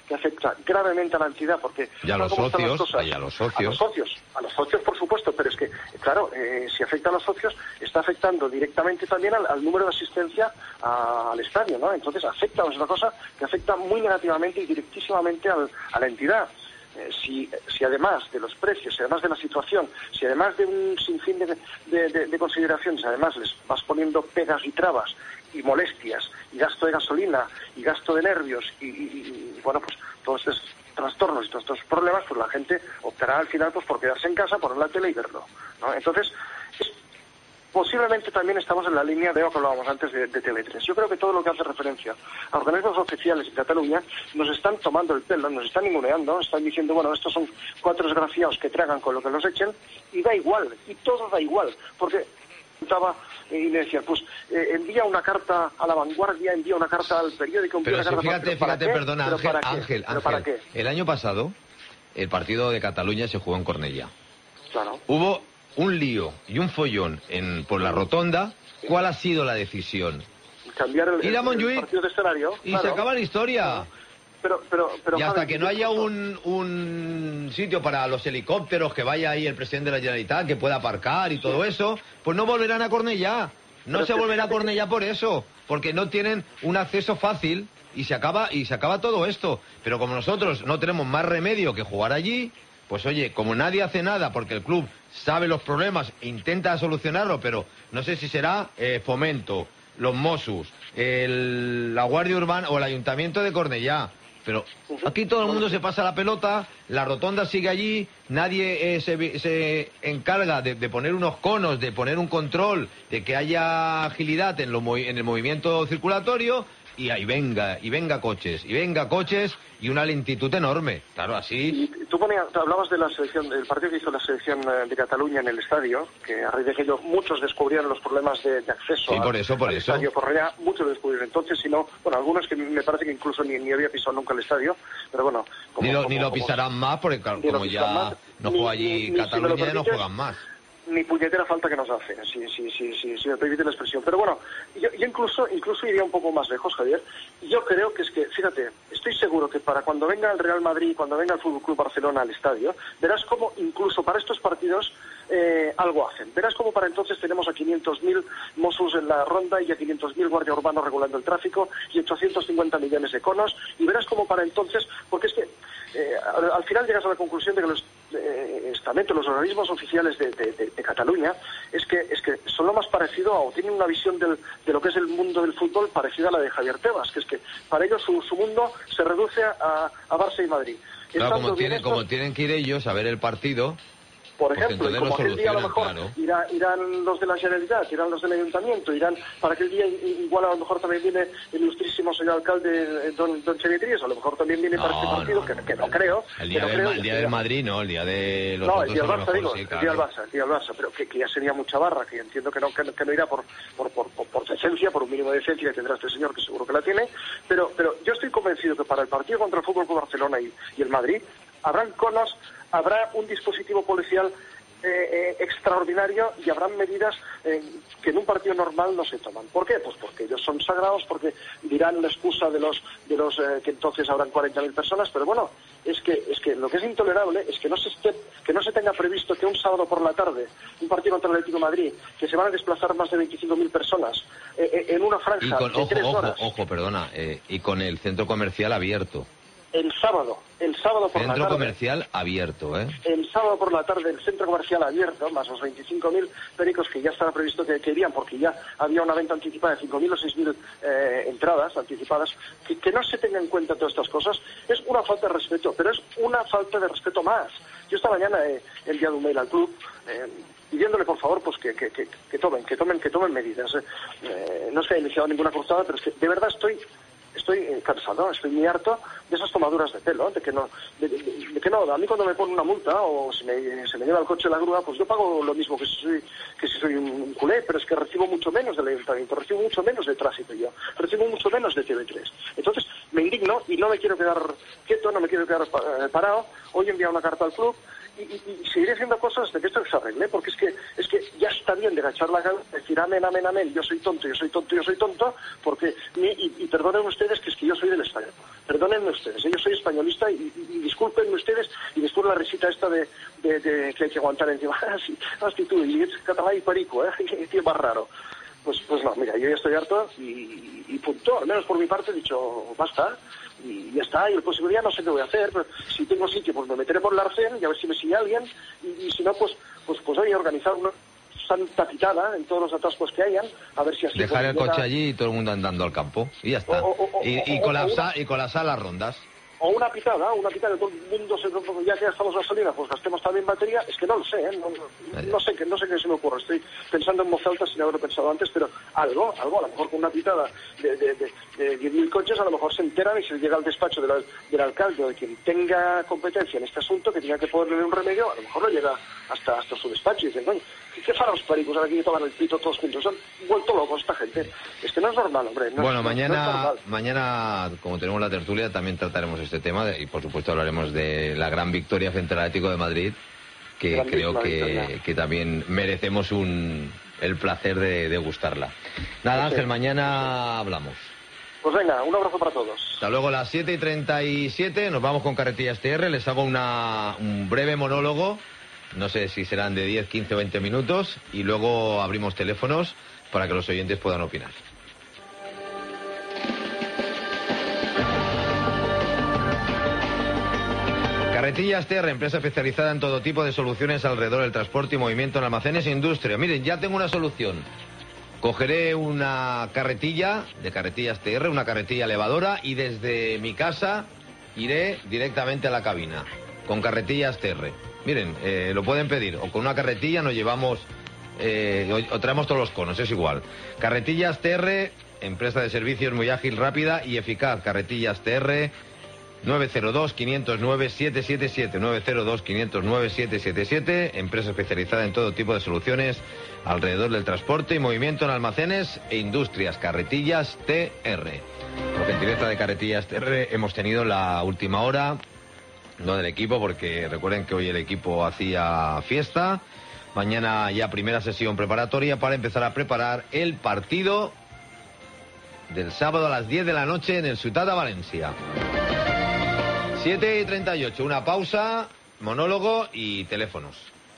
que afecta gravemente a la entidad, porque... Y a los socios, a los socios, por supuesto, pero es que, claro, si afecta a los socios, está afectando directamente también al número de asistencia al estadio, ¿no? Entonces afecta, es una cosa que afecta muy negativamente y directísimamente a la entidad. Si además de los precios, si además de la situación, si además de un sinfín de consideraciones, además les vas poniendo pegas y trabas y molestias y gasto de gasolina y gasto de nervios y bueno, pues todos estos trastornos y todos estos problemas, pues la gente optará al final pues por quedarse en casa, poner la tele y verlo, ¿no? Entonces, posiblemente también estamos en la línea de lo que hablábamos antes de TV3. Yo creo que todo lo que hace referencia a organismos oficiales en Cataluña nos están tomando el pelo, nos están ninguneando, están diciendo, bueno, estos son 4 desgraciados que tragan con lo que los echen, y da igual, y todo da igual, porque estaba y me decía, pues envía una carta a La Vanguardia, envía una carta al periódico, envía una carta... Fíjate, perdona, Ángel, el año pasado el partido de Cataluña se jugó en Cornellà. Claro. Hubo un lío y un follón por la rotonda. ¿Cuál ha sido la decisión? Cambiar el Montjuïc, partido de escenario. Y claro, se acaba la historia. Pero, y hasta que no haya un sitio para los helicópteros, que vaya ahí el presidente de la Generalitat, que pueda aparcar y todo eso, pues no volverán a Cornellà. No se volverá a Cornellà por eso, porque no tienen un acceso fácil y se acaba todo esto. Pero como nosotros no tenemos más remedio que jugar allí, pues oye, como nadie hace nada porque el club sabe los problemas, intenta solucionarlo, pero no sé si será Fomento, los Mossos, la Guardia Urbana o el Ayuntamiento de Cornellà. Pero aquí todo el mundo se pasa la pelota, la rotonda sigue allí, nadie se encarga de poner unos conos, de poner un control, de que haya agilidad en el movimiento circulatorio, y ahí venga coches y una lentitud enorme. Claro, así... Y tú hablabas de la selección, del partido que hizo la selección de Cataluña en el estadio, que a raíz de aquello muchos descubrieron los problemas de acceso al estadio Cornellà, muchos lo descubrieron entonces, sino, bueno, algunos que me parece que incluso ni había pisado nunca el estadio, pero bueno... Ni lo pisarán más, porque como ya no juega allí Cataluña, ya no juegan más. Ni puñetera falta que nos hace, si me permite la expresión. Pero bueno, yo incluso iría un poco más lejos, Javier. Yo creo que es que, fíjate, estoy seguro que para cuando venga el Real Madrid, cuando venga el Fútbol Club Barcelona al estadio, verás cómo incluso para estos partidos algo hacen. Verás cómo para entonces tenemos a 500.000 Mossos en la ronda y a 500.000 guardias urbanos regulando el tráfico y 850 millones de conos, y verás cómo para entonces, porque es que al final llegas a la conclusión de que los estamentos, los organismos oficiales de Cataluña es que son lo más parecido o tienen una visión de lo que es el mundo del fútbol parecida a la de Javier Tebas, que es que para ellos su mundo se reduce a Barça y Madrid. Claro, como tienen que ir ellos a ver el partido. Por ejemplo, y como aquel día a lo mejor claro, irán los de la Generalitat, irán los del Ayuntamiento, irán para aquel día igual a lo mejor también viene el ilustrísimo señor alcalde don Chevitrías, a lo mejor también viene para este partido, que no creo. El día del Madrid, no, el día de los otros, el día del Barça, digo, sí, claro. el día del Barça, pero que ya sería mucha barra, que entiendo que no irá por decencia, por un mínimo de decencia que tendrá este señor, que seguro que la tiene, pero yo estoy convencido que para el partido contra el Fútbol Club Barcelona y el Madrid habrán conos, habrá un dispositivo policial extraordinario y habrán medidas que en un partido normal no se toman. ¿Por qué? Pues porque ellos son sagrados, porque dirán la excusa de los que entonces habrán 40.000 personas, pero bueno, es que lo que es intolerable es que no se tenga previsto que un sábado por la tarde, un partido contra el Atlético de Madrid, que se van a desplazar más de 25.000 personas en una franja de 3 horas. Perdona, y con el centro comercial abierto. El sábado por la tarde. Centro comercial abierto, ¿eh? El sábado por la tarde, el centro comercial abierto, más los 25.000 pericos que ya estaba previsto que irían, porque ya había una venta anticipada de 5.000 o 6.000 entradas anticipadas, que no se tenga en cuenta todas estas cosas, es una falta de respeto, pero es una falta de respeto más. Yo esta mañana he enviado un mail al club, pidiéndole por favor pues que tomen medidas. No se ha iniciado ninguna cruzada, pero es que de verdad estoy cansado, estoy muy harto de esas tomaduras de pelo, de que no, a mí cuando me ponen una multa o se me lleva el coche la grúa, pues yo pago lo mismo que si soy un culé, pero es que recibo mucho menos del ayuntamiento, recibo mucho menos de tráfico yo, recibo mucho menos de TV3. Entonces me indigno y no me quiero quedar quieto, no me quiero quedar parado. Hoy he enviado una carta al club y seguiré haciendo cosas de que esto se arregle, porque es que ya está bien de agachar la cabeza, decir amén, amén, amén, yo soy tonto, porque, y perdonen ustedes que es que yo soy del Español, perdónenme ustedes, yo soy españolista y discúlpenme ustedes, y después la risita esta de que hay que aguantar encima, sí, hostia tú, y es catalán y perico, tío más raro. Pues no, mira, yo ya estoy harto y punto, al menos por mi parte he dicho, basta, y ya está, y el próximo día no sé qué voy a hacer, pero si tengo sitio, pues me meteré por el arcén y a ver si me sigue alguien, y si no, pues voy a organizar una santa pitada en todos los atascos que hayan, a ver si así... Dejar el coche allí y todo el mundo andando al campo, y ya está. Y colapsar las rondas. O una pitada, todo el mundo ya que gastamos gasolina, pues gastemos también batería, es que no lo sé, no sé qué se me ocurre, estoy pensando en voz alta sin haberlo pensado antes, pero algo, a lo mejor con una pitada de 10.000 coches, a lo mejor se enteran y se llega al despacho del alcalde o de quien tenga competencia en este asunto, que tenga que ponerle un remedio, a lo mejor no llega hasta su despacho y dicen, coño, ¿qué farán los pericos ahora aquí que toman el pito todos juntos? Se han vuelto locos esta gente, es que no es normal, hombre. Bueno, mañana, como tenemos la tertulia, también trataremos este tema y por supuesto hablaremos de la gran victoria frente al Atlético de Madrid, que creo que también merecemos el placer de degustarla. Nada, Ángel, mañana hablamos. Pues venga, un abrazo para todos. Hasta luego, las 7:37, nos vamos con Carretillas TR, les hago un breve monólogo, no sé si serán de 10, 15 o 20 minutos, y luego abrimos teléfonos para que los oyentes puedan opinar. Carretillas TR, empresa especializada en todo tipo de soluciones alrededor del transporte y movimiento en almacenes e industria. Miren, ya tengo una solución. Cogeré una carretilla de Carretillas TR, una carretilla elevadora, y desde mi casa iré directamente a la cabina con Carretillas TR. Miren, lo pueden pedir, o con una carretilla nos llevamos, o traemos todos los conos, es igual. Carretillas TR, empresa de servicios muy ágil, rápida y eficaz. Carretillas TR, 902-509-777, 902-509-777, empresa especializada en todo tipo de soluciones alrededor del transporte y movimiento en almacenes e industrias. Carretillas TR. Por gentileza de Carretillas TR hemos tenido la última hora, no del equipo, porque recuerden que hoy el equipo hacía fiesta. Mañana ya primera sesión preparatoria para empezar a preparar el partido del sábado a las 10 de la noche en el Ciutat de Valencia. 7:38, una pausa, monólogo y teléfonos.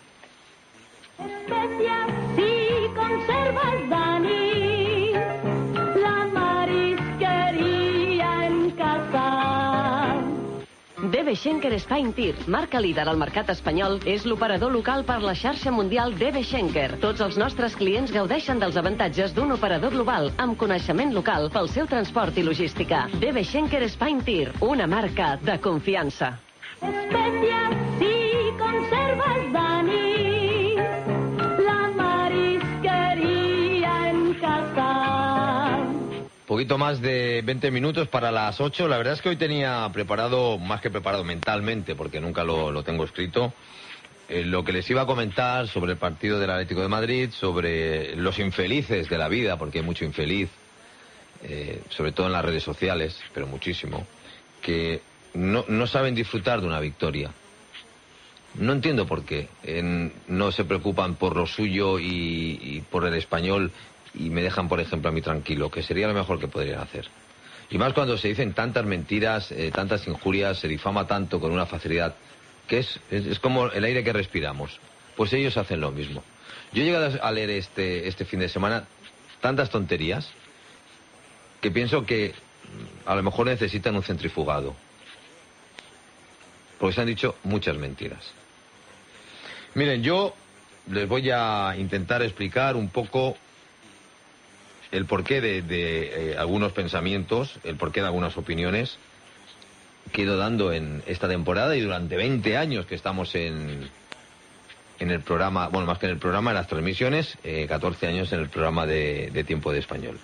Especias y conservas, Dani, la marisqueria en casa. DB Schenker Spine Tir, marca líder al mercat espanyol, és l'operador local per la xarxa mundial DB Schenker. Tots els nostres clients gaudeixen dels avantatges d'un operador global amb coneixement local pel seu transport i logística. DB Schenker Spine Tir, una marca de confiança. Especias y conservas, Dani, la marisqueria en casa. Poquito más de 20 minutos para las 8. La verdad es que hoy tenía preparado, más que preparado mentalmente, porque nunca lo tengo escrito, lo que les iba a comentar sobre el partido del Atlético de Madrid, sobre los infelices de la vida, porque hay mucho infeliz, sobre todo en las redes sociales, pero muchísimo, que no saben disfrutar de una victoria. No entiendo por qué. No se preocupan por lo suyo y por el Español, y me dejan, por ejemplo, a mí tranquilo, que sería lo mejor que podrían hacer. Y más cuando se dicen tantas mentiras, tantas injurias, se difama tanto con una facilidad, que es como el aire que respiramos. Pues ellos hacen lo mismo. Yo he llegado a leer este fin de semana tantas tonterías que pienso que a lo mejor necesitan un centrifugado. Porque se han dicho muchas mentiras. Miren, yo les voy a intentar explicar un poco el porqué de algunos pensamientos, el porqué de algunas opiniones que he ido dando en esta temporada y durante 20 años que estamos en el programa, bueno, más que en el programa, en las transmisiones, 14 años en el programa de Tiempo de Español.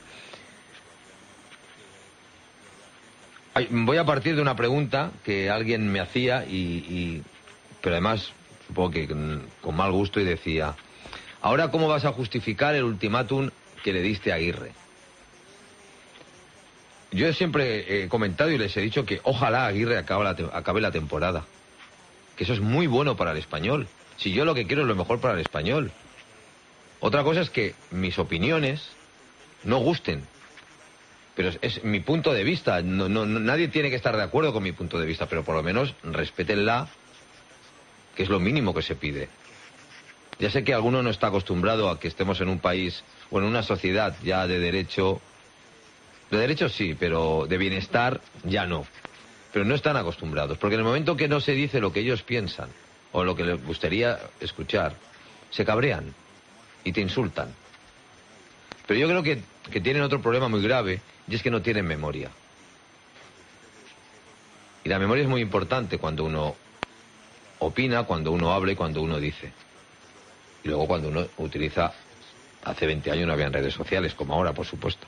Voy a partir de una pregunta que alguien me hacía, pero además supongo que con mal gusto, y decía: ¿ahora cómo vas a justificar el ultimátum que le diste a Aguirre? Yo siempre he comentado y les he dicho que ojalá Aguirre acabe la temporada, que eso es muy bueno para el Español. Si yo lo que quiero es lo mejor para el Español. Otra cosa es que mis opiniones no gusten. Pero es mi punto de vista. Nadie tiene que estar de acuerdo con mi punto de vista, pero por lo menos respétenla, que es lo mínimo que se pide. Ya sé que alguno no está acostumbrado a que estemos en un país o en una sociedad ya de derecho. De derecho sí, pero de bienestar ya no. Pero no están acostumbrados, porque en el momento que no se dice lo que ellos piensan o lo que les gustaría escuchar, se cabrean y te insultan. Pero yo creo que tienen otro problema muy grave, y es que no tienen memoria. Y la memoria es muy importante cuando uno opina, cuando uno habla y cuando uno dice. Y luego cuando uno utiliza, hace 20 años no habían redes sociales, como ahora, por supuesto.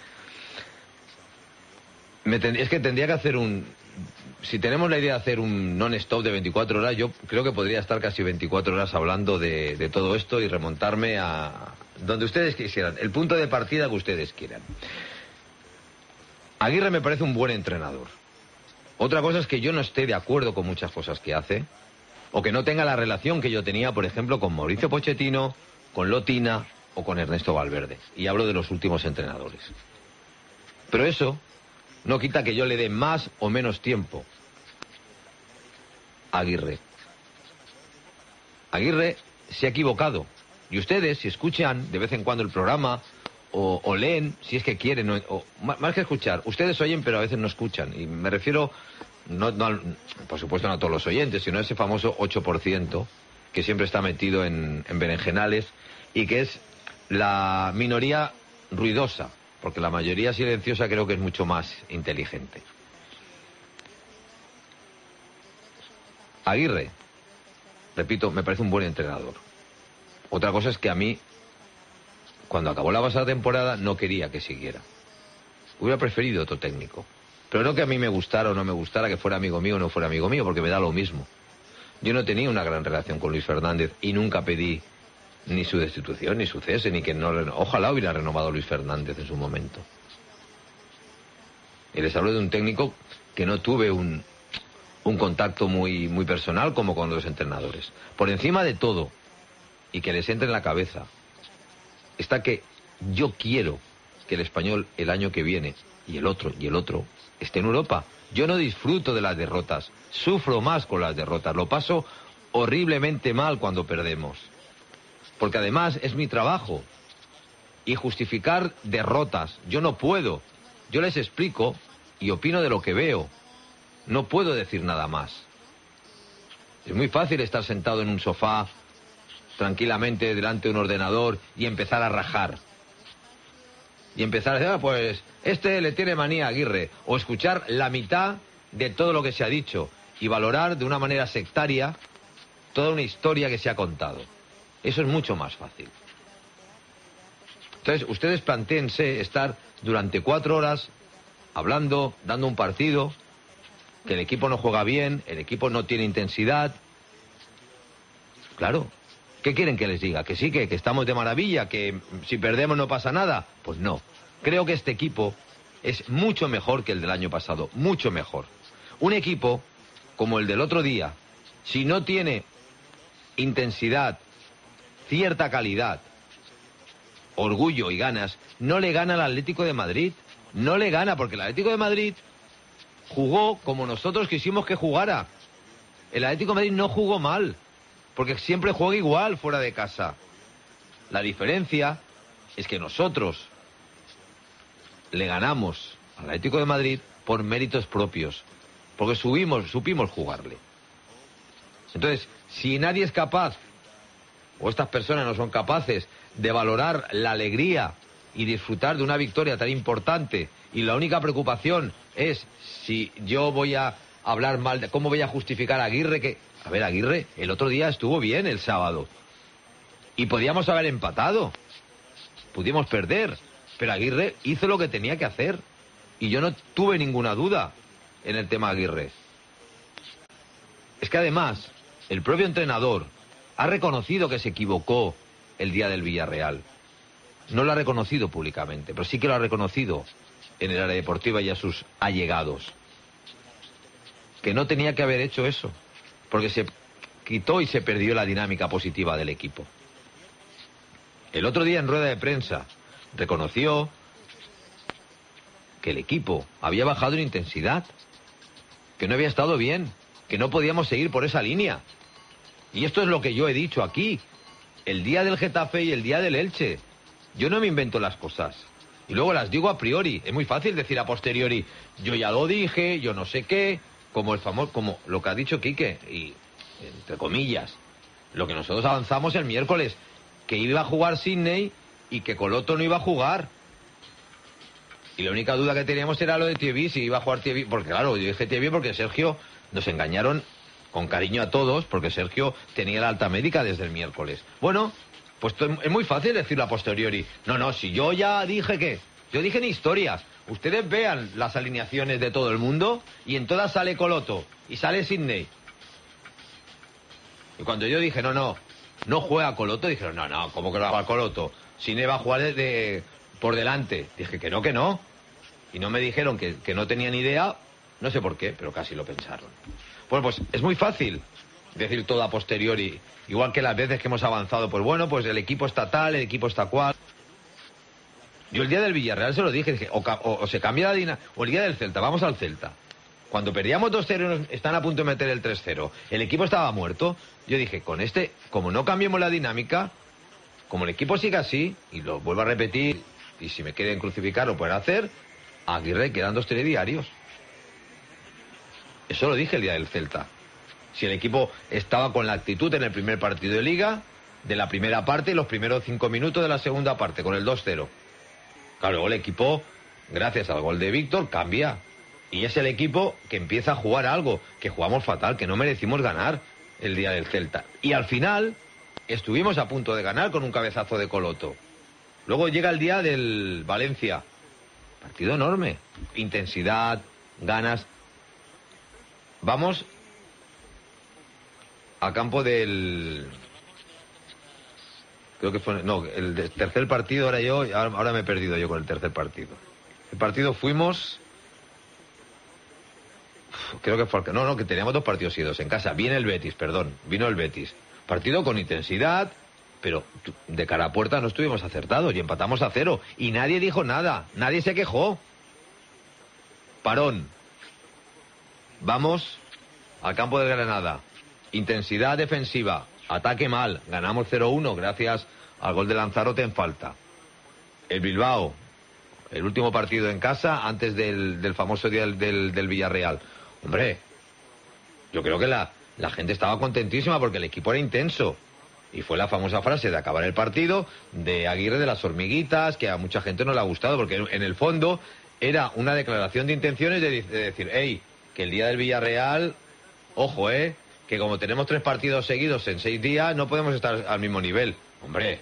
Es que tendría que hacer si tenemos la idea de hacer un non-stop de 24 horas, yo creo que podría estar casi 24 horas hablando de todo esto y remontarme a donde ustedes quisieran, el punto de partida que ustedes quieran. Aguirre me parece un buen entrenador. Otra cosa es que yo no esté de acuerdo con muchas cosas que hace, o que no tenga la relación que yo tenía, por ejemplo, con Mauricio Pochettino, con Lotina o con Ernesto Valverde. Y hablo de los últimos entrenadores. Pero eso no quita que yo le dé más o menos tiempo a Aguirre. Aguirre se ha equivocado. Y ustedes, si escuchan de vez en cuando el programa, o leen, si es que quieren, o más que escuchar, ustedes oyen pero a veces no escuchan. Y me refiero, por supuesto no a todos los oyentes, sino a ese famoso 8% que siempre está metido en berenjenales y que es la minoría ruidosa, porque la mayoría silenciosa creo que es mucho más inteligente. Aguirre, repito, me parece un buen entrenador. Otra cosa es que a mí, cuando acabó la pasada temporada, no quería que siguiera. Hubiera preferido otro técnico. Pero no que a mí me gustara o no me gustara, que fuera amigo mío o no fuera amigo mío, porque me da lo mismo. Yo no tenía una gran relación con Luis Fernández y nunca pedí ni su destitución, ni su cese, ni que no... Ojalá hubiera renovado Luis Fernández en su momento. Y les hablo de un técnico que no tuve un contacto muy personal como con los entrenadores. Por encima de todo, y que les entre en la cabeza, está que yo quiero que el Español el año que viene, y el otro, esté en Europa. Yo no disfruto de las derrotas, sufro más con las derrotas, lo paso horriblemente mal cuando perdemos. Porque además es mi trabajo. Y justificar derrotas, yo no puedo. Yo les explico y opino de lo que veo. No puedo decir nada más. Es muy fácil estar sentado en un sofá tranquilamente delante de un ordenador y empezar a rajar. Y empezar a decir, pues, este le tiene manía a Aguirre. O escuchar la mitad de todo lo que se ha dicho y valorar de una manera sectaria toda una historia que se ha contado. Eso es mucho más fácil. Entonces, ustedes plantéense estar durante 4 horas hablando, dando un partido, que el equipo no juega bien, el equipo no tiene intensidad. Claro. ¿Qué quieren que les diga? ¿Que sí, que estamos de maravilla? ¿Que si perdemos no pasa nada? Pues no. Creo que este equipo es mucho mejor que el del año pasado. Mucho mejor. Un equipo como el del otro día, si no tiene intensidad, cierta calidad, orgullo y ganas, no le gana al Atlético de Madrid. No le gana, porque el Atlético de Madrid jugó como nosotros quisimos que jugara. El Atlético de Madrid no jugó mal, porque siempre juega igual fuera de casa. La diferencia es que nosotros le ganamos al Atlético de Madrid por méritos propios, porque supimos jugarle. Entonces, si nadie es capaz, o estas personas no son capaces de valorar la alegría y disfrutar de una victoria tan importante, y la única preocupación es si yo voy a hablar mal, de cómo voy a justificar a Aguirre, que... A ver, Aguirre, el otro día estuvo bien el sábado. Y podíamos haber empatado. Pudimos perder. Pero Aguirre hizo lo que tenía que hacer. Y yo no tuve ninguna duda en el tema Aguirre. Es que además, el propio entrenador ha reconocido que se equivocó el día del Villarreal. No lo ha reconocido públicamente, pero sí que lo ha reconocido en el área deportiva y a sus allegados. Que no tenía que haber hecho eso, porque se quitó y se perdió la dinámica positiva del equipo. El otro día en rueda de prensa reconoció que el equipo había bajado en intensidad, que no había estado bien, que no podíamos seguir por esa línea. Y esto es lo que yo he dicho aquí, el día del Getafe y el día del Elche. Yo no me invento las cosas. Y luego las digo a priori. Es muy fácil decir a posteriori, yo ya lo dije, yo no sé qué, como lo que ha dicho Quique, y entre comillas, lo que nosotros avanzamos el miércoles, que iba a jugar Sidney y que Coloto no iba a jugar. Y la única duda que teníamos era lo de Thierry, si iba a jugar Thierry, porque claro, yo dije Thierry porque Sergio, nos engañaron con cariño a todos, porque Sergio tenía la alta médica desde el miércoles. Bueno, pues es muy fácil decirlo a posteriori. No, si yo ya dije que... Yo dije en historias. Ustedes vean las alineaciones de todo el mundo y en todas sale Coloto y sale Sidney. Y cuando yo dije, no juega Coloto, dijeron, no, ¿cómo que no va a jugar Coloto? Sidney va a jugar por delante. Dije que no. Y no me dijeron que no tenían idea, no sé por qué, pero casi lo pensaron. Bueno, pues es muy fácil decir todo a posteriori. Igual que las veces que hemos avanzado, pues bueno, pues el equipo está tal, el equipo está cual. Yo el día del Villarreal se lo dije o se cambia la dinámica, o el día del Celta, vamos al Celta. Cuando perdíamos 2-0 están a punto de meter el 3-0, el equipo estaba muerto. Yo dije, con como no cambiemos la dinámica, como el equipo sigue así, y lo vuelvo a repetir, y si me quieren crucificar lo pueden hacer, a Aguirre quedan 2 telediarios. Eso lo dije el día del Celta. Si el equipo estaba con la actitud en el primer partido de Liga, de la primera parte y los primeros 5 minutos de la segunda parte, con el 2-0. Claro, luego el equipo, gracias al gol de Víctor, cambia. Y es el equipo que empieza a jugar algo, que jugamos fatal, que no merecimos ganar el día del Celta. Y al final, estuvimos a punto de ganar con un cabezazo de Coloto. Luego llega el día del Valencia. Partido enorme. Intensidad, ganas. Vamos a campo del... Creo que fue... No, el tercer partido era yo, ahora me he perdido yo con el tercer partido. El partido fuimos... Creo que fue... No, que teníamos 2 partidos seguidos en casa. Vino el Betis. Partido con intensidad, pero de cara a puerta no estuvimos acertados y empatamos a 0. Y nadie dijo nada, nadie se quejó. Parón. Vamos al campo de Granada. Intensidad defensiva. Ataque mal. Ganamos 0-1 gracias al gol de Lanzarote en falta. El Bilbao. El último partido en casa antes del famoso día del Villarreal. Hombre, yo creo que la gente estaba contentísima porque el equipo era intenso. Y fue la famosa frase de acabar el partido de Aguirre de las hormiguitas, que a mucha gente no le ha gustado, porque en el fondo era una declaración de intenciones de decir, que el día del Villarreal, ojo, que como tenemos 3 partidos seguidos en 6 días, no podemos estar al mismo nivel. Hombre,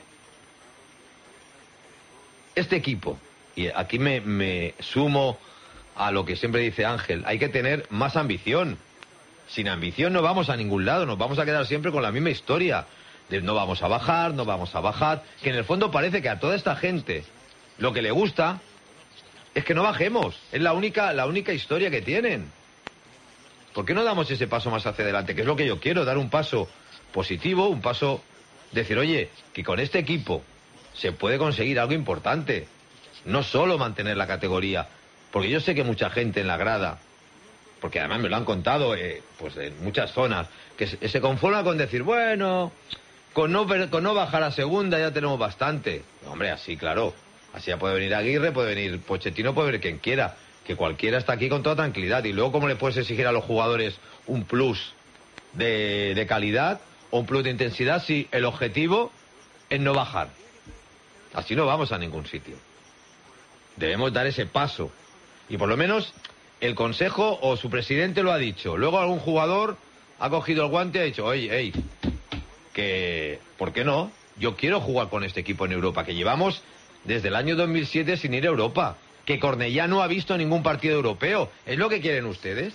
este equipo, y aquí me sumo a lo que siempre dice Ángel, hay que tener más ambición. Sin ambición no vamos a ningún lado, nos vamos a quedar siempre con la misma historia. De no vamos a bajar, que en el fondo parece que a toda esta gente lo que le gusta es que no bajemos, es la única historia que tienen. ¿Por qué no damos ese paso más hacia adelante? Que es lo que yo quiero, dar un paso positivo, un paso, decir, oye, que con este equipo se puede conseguir algo importante, no solo mantener la categoría, porque yo sé que mucha gente en la grada, porque además me lo han contado pues en muchas zonas, que se conforma con decir, bueno, con no bajar a segunda ya tenemos bastante. Hombre, así, claro, así ya puede venir Aguirre, puede venir Pochettino, puede venir quien quiera, que cualquiera está aquí con toda tranquilidad. Y luego, ¿cómo le puedes exigir a los jugadores un plus de calidad o un plus de intensidad si el objetivo es no bajar? Así no vamos a ningún sitio. Debemos dar ese paso. Y por lo menos el Consejo o su presidente lo ha dicho. Luego algún jugador ha cogido el guante y ha dicho, oye, que ¿por qué no? Yo quiero jugar con este equipo en Europa, que llevamos desde el año 2007 sin ir a Europa, que Cornellá no ha visto ningún partido europeo. ¿Es lo que quieren ustedes?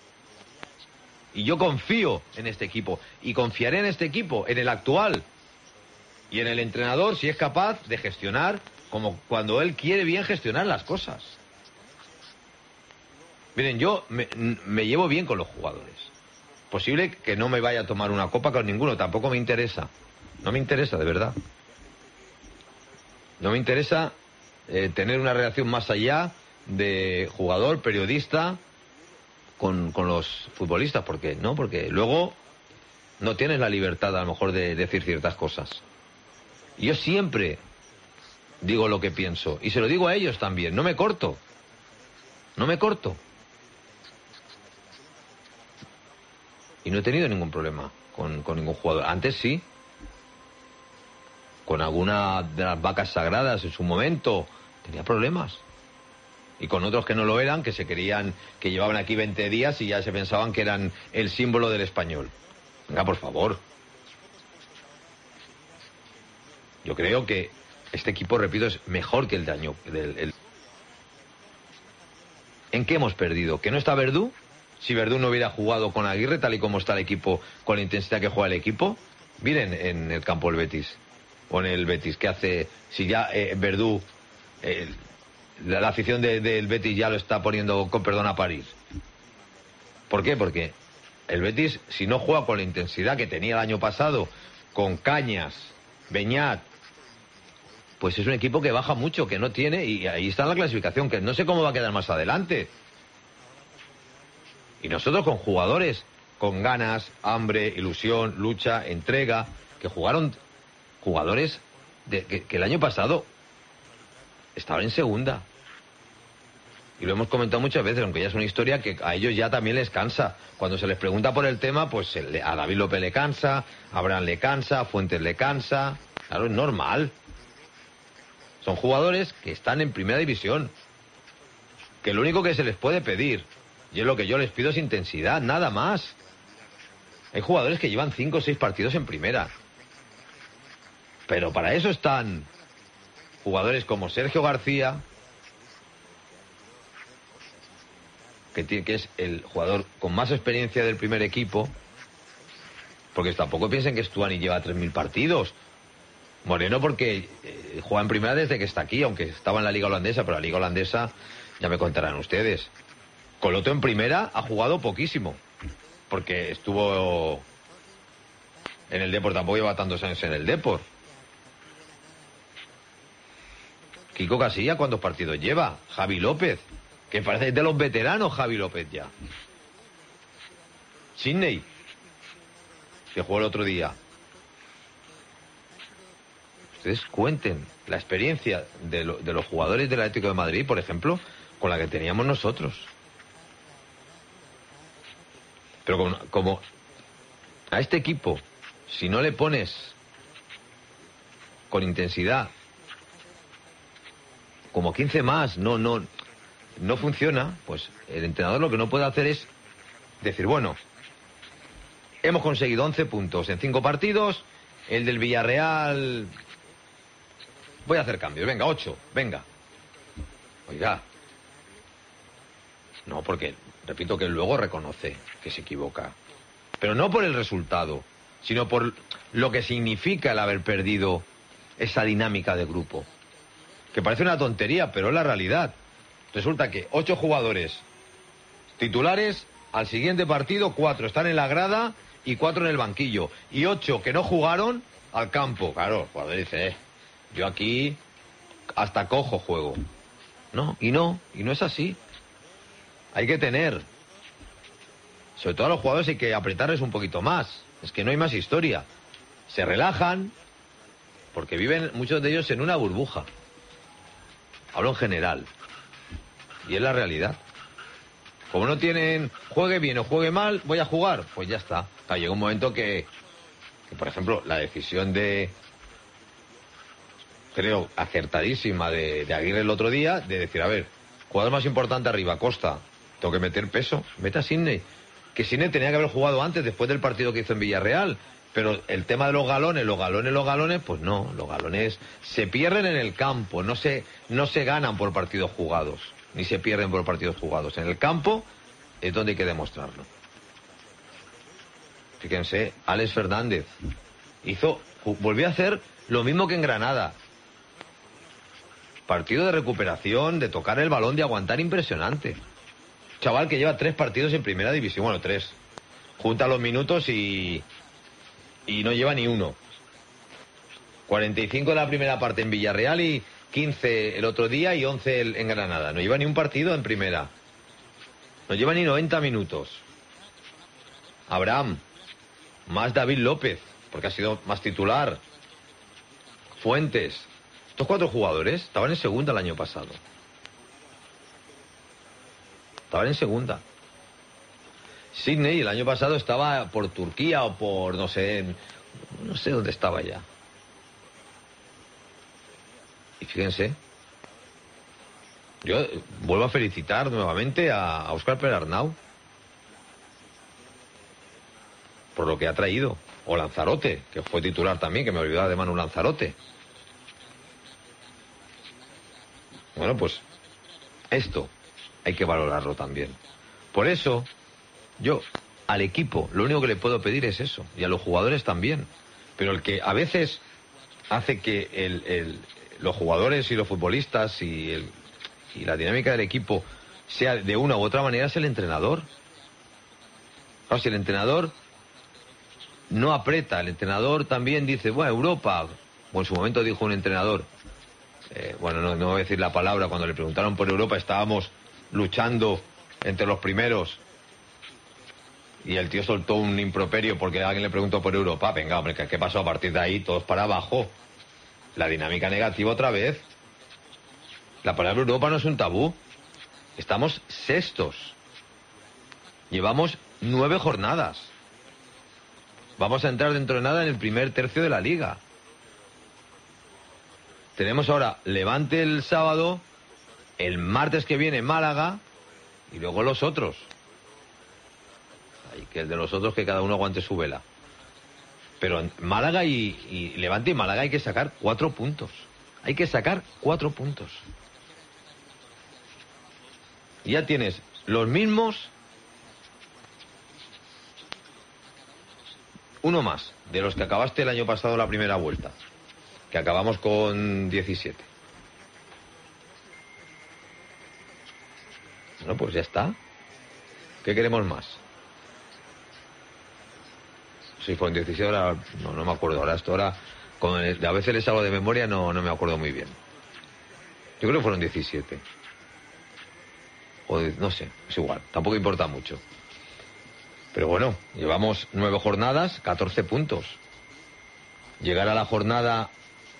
Y yo confío en este equipo, y confiaré en este equipo, en el actual, y en el entrenador si es capaz de gestionar como cuando él quiere bien gestionar las cosas. Miren, yo me llevo bien con los jugadores. Posible que no me vaya a tomar una copa con ninguno, tampoco me interesa. No me interesa, de verdad. No me interesa tener una relación más allá de jugador, periodista, con los futbolistas. ¿Por qué? No, porque luego no tienes la libertad a lo mejor de decir ciertas cosas. Y yo siempre digo lo que pienso. Y se lo digo a ellos también. No me corto. No me corto. Y no he tenido ningún problema con ningún jugador. Antes sí. Con alguna de las vacas sagradas en su momento tenía problemas. Y con otros que no lo eran, que se creían que llevaban aquí 20 días y ya se pensaban que eran el símbolo del Español. Venga, por favor. Yo creo que este equipo, repito, es mejor que el de año. ¿En qué hemos perdido? ¿Que no está Verdú? Si Verdú no hubiera jugado con Aguirre, tal y como está el equipo, con la intensidad que juega el equipo, miren en el campo el Betis. O en el Betis, ¿qué hace? Si ya Verdú, la afición del Betis ya lo está poniendo con perdón a París. ¿Por qué? Porque el Betis, si no juega con la intensidad que tenía el año pasado, con Cañas, Beñat, pues es un equipo que baja mucho, que no tiene, y ahí está la clasificación, que no sé cómo va a quedar más adelante. Y nosotros con jugadores con ganas, hambre, ilusión, lucha, entrega, que jugaron jugadores que el año pasado estaban en segunda. Y lo hemos comentado muchas veces, aunque ya es una historia que a ellos ya también les cansa. Cuando se les pregunta por el tema, pues a David López le cansa, a Abraham le cansa, a Fuentes le cansa. Claro, es normal. Son jugadores que están en primera división. Que lo único que se les puede pedir, y es lo que yo les pido, es intensidad, nada más. Hay jugadores que llevan 5 o 6 partidos en primera. Pero para eso están jugadores como Sergio García, que es el jugador con más experiencia del primer equipo, porque tampoco piensen que Stuani lleva 3.000 partidos. Moreno porque juega en primera desde que está aquí, aunque estaba en la liga holandesa, pero la liga holandesa ya me contarán ustedes. Coloto en primera ha jugado poquísimo, porque estuvo en el Depor, tampoco lleva tantos años en el Depor. Kiko Casilla, ¿cuántos partidos lleva? Javi López, que parece de los veteranos Javi López ya. Sidney, que jugó el otro día. Ustedes cuenten la experiencia de los jugadores del Atlético de Madrid, por ejemplo, con la que teníamos nosotros. Pero como a este equipo, si no le pones con intensidad como 15 más, no funciona, pues el entrenador lo que no puede hacer es decir, bueno, hemos conseguido 11 puntos en 5 partidos, el del Villarreal, voy a hacer cambios, venga, 8, venga. Oiga, no, porque, repito, que luego reconoce que se equivoca. Pero no por el resultado, sino por lo que significa el haber perdido esa dinámica de grupo. Que parece una tontería, pero es la realidad. Resulta que 8 jugadores titulares, al siguiente partido 4 están en la grada y 4 en el banquillo. Y 8 que no jugaron al campo. Claro, el jugador dice, yo aquí hasta cojo juego. No es así. Hay que tener, sobre todo a los jugadores hay que apretarles un poquito más. Es que no hay más historia. Se relajan porque viven muchos de ellos en una burbuja. Hablo en general. Y es la realidad. Como no tienen, juegue bien o juegue mal, voy a jugar, pues ya está. Llega un momento que por ejemplo, la decisión creo, acertadísima de Aguirre el otro día, de decir, a ver, jugador más importante arriba, Costa, tengo que meter peso, meta a Sidney. Que Sidney tenía que haber jugado antes, después del partido que hizo en Villarreal. Pero el tema de los galones, pues no, los galones se pierden en el campo, no se ganan por partidos jugados, ni se pierden por partidos jugados. En el campo es donde hay que demostrarlo. Fíjense, Alex Fernández volvió a hacer lo mismo que en Granada. Partido de recuperación, de tocar el balón, de aguantar impresionante. Chaval que lleva 3 partidos en primera división, bueno, 3. Junta los minutos y no lleva ni uno. 45 de la primera parte en Villarreal y 15 el otro día y 11 en Granada. No lleva ni un partido en primera. No lleva ni 90 minutos. Abraham, más David López, porque ha sido más titular. Fuentes. Estos 4 jugadores estaban en segunda el año pasado. Estaban en segunda. Sidney el año pasado estaba por Turquía o por, no sé dónde estaba ya. Y fíjense, yo vuelvo a felicitar nuevamente a Óscar Perarnau por lo que ha traído. O Lanzarote, que fue titular también, que me olvidaba de Manu Lanzarote. Bueno, pues esto hay que valorarlo también. Por eso, yo al equipo lo único que le puedo pedir es eso, y a los jugadores también. Pero el que a veces hace que los jugadores y los futbolistas y la dinámica del equipo sea de una u otra manera es el entrenador. Claro, si el entrenador no aprieta, el entrenador también dice, bueno, Europa, o en su momento dijo un entrenador, no voy a decir la palabra, cuando le preguntaron por Europa estábamos luchando entre los primeros y el tío soltó un improperio porque alguien le preguntó por Europa. Venga, hombre, ¿qué pasó? A partir de ahí todos para abajo. La dinámica negativa otra vez. La palabra Europa no es un tabú. Estamos sextos. Llevamos 9 jornadas. Vamos a entrar dentro de nada en el primer tercio de la liga. Tenemos ahora Levante el sábado, el martes que viene Málaga y luego los otros. Hay que el de los otros que cada uno aguante su vela. Pero en Málaga y Levante y Málaga hay que sacar 4 puntos. Hay que sacar 4 puntos. Y ya tienes los mismos, uno más, de los que acabaste el año pasado la primera vuelta, que acabamos con 17. Bueno, pues ya está. ¿Qué queremos más? Si fueron 17 ahora, no me acuerdo. A veces les hago de memoria, no me acuerdo muy bien. Yo creo que fueron 17. O no sé, es igual, tampoco importa mucho. Pero bueno, llevamos 9 jornadas, 14 puntos. Llegar a la jornada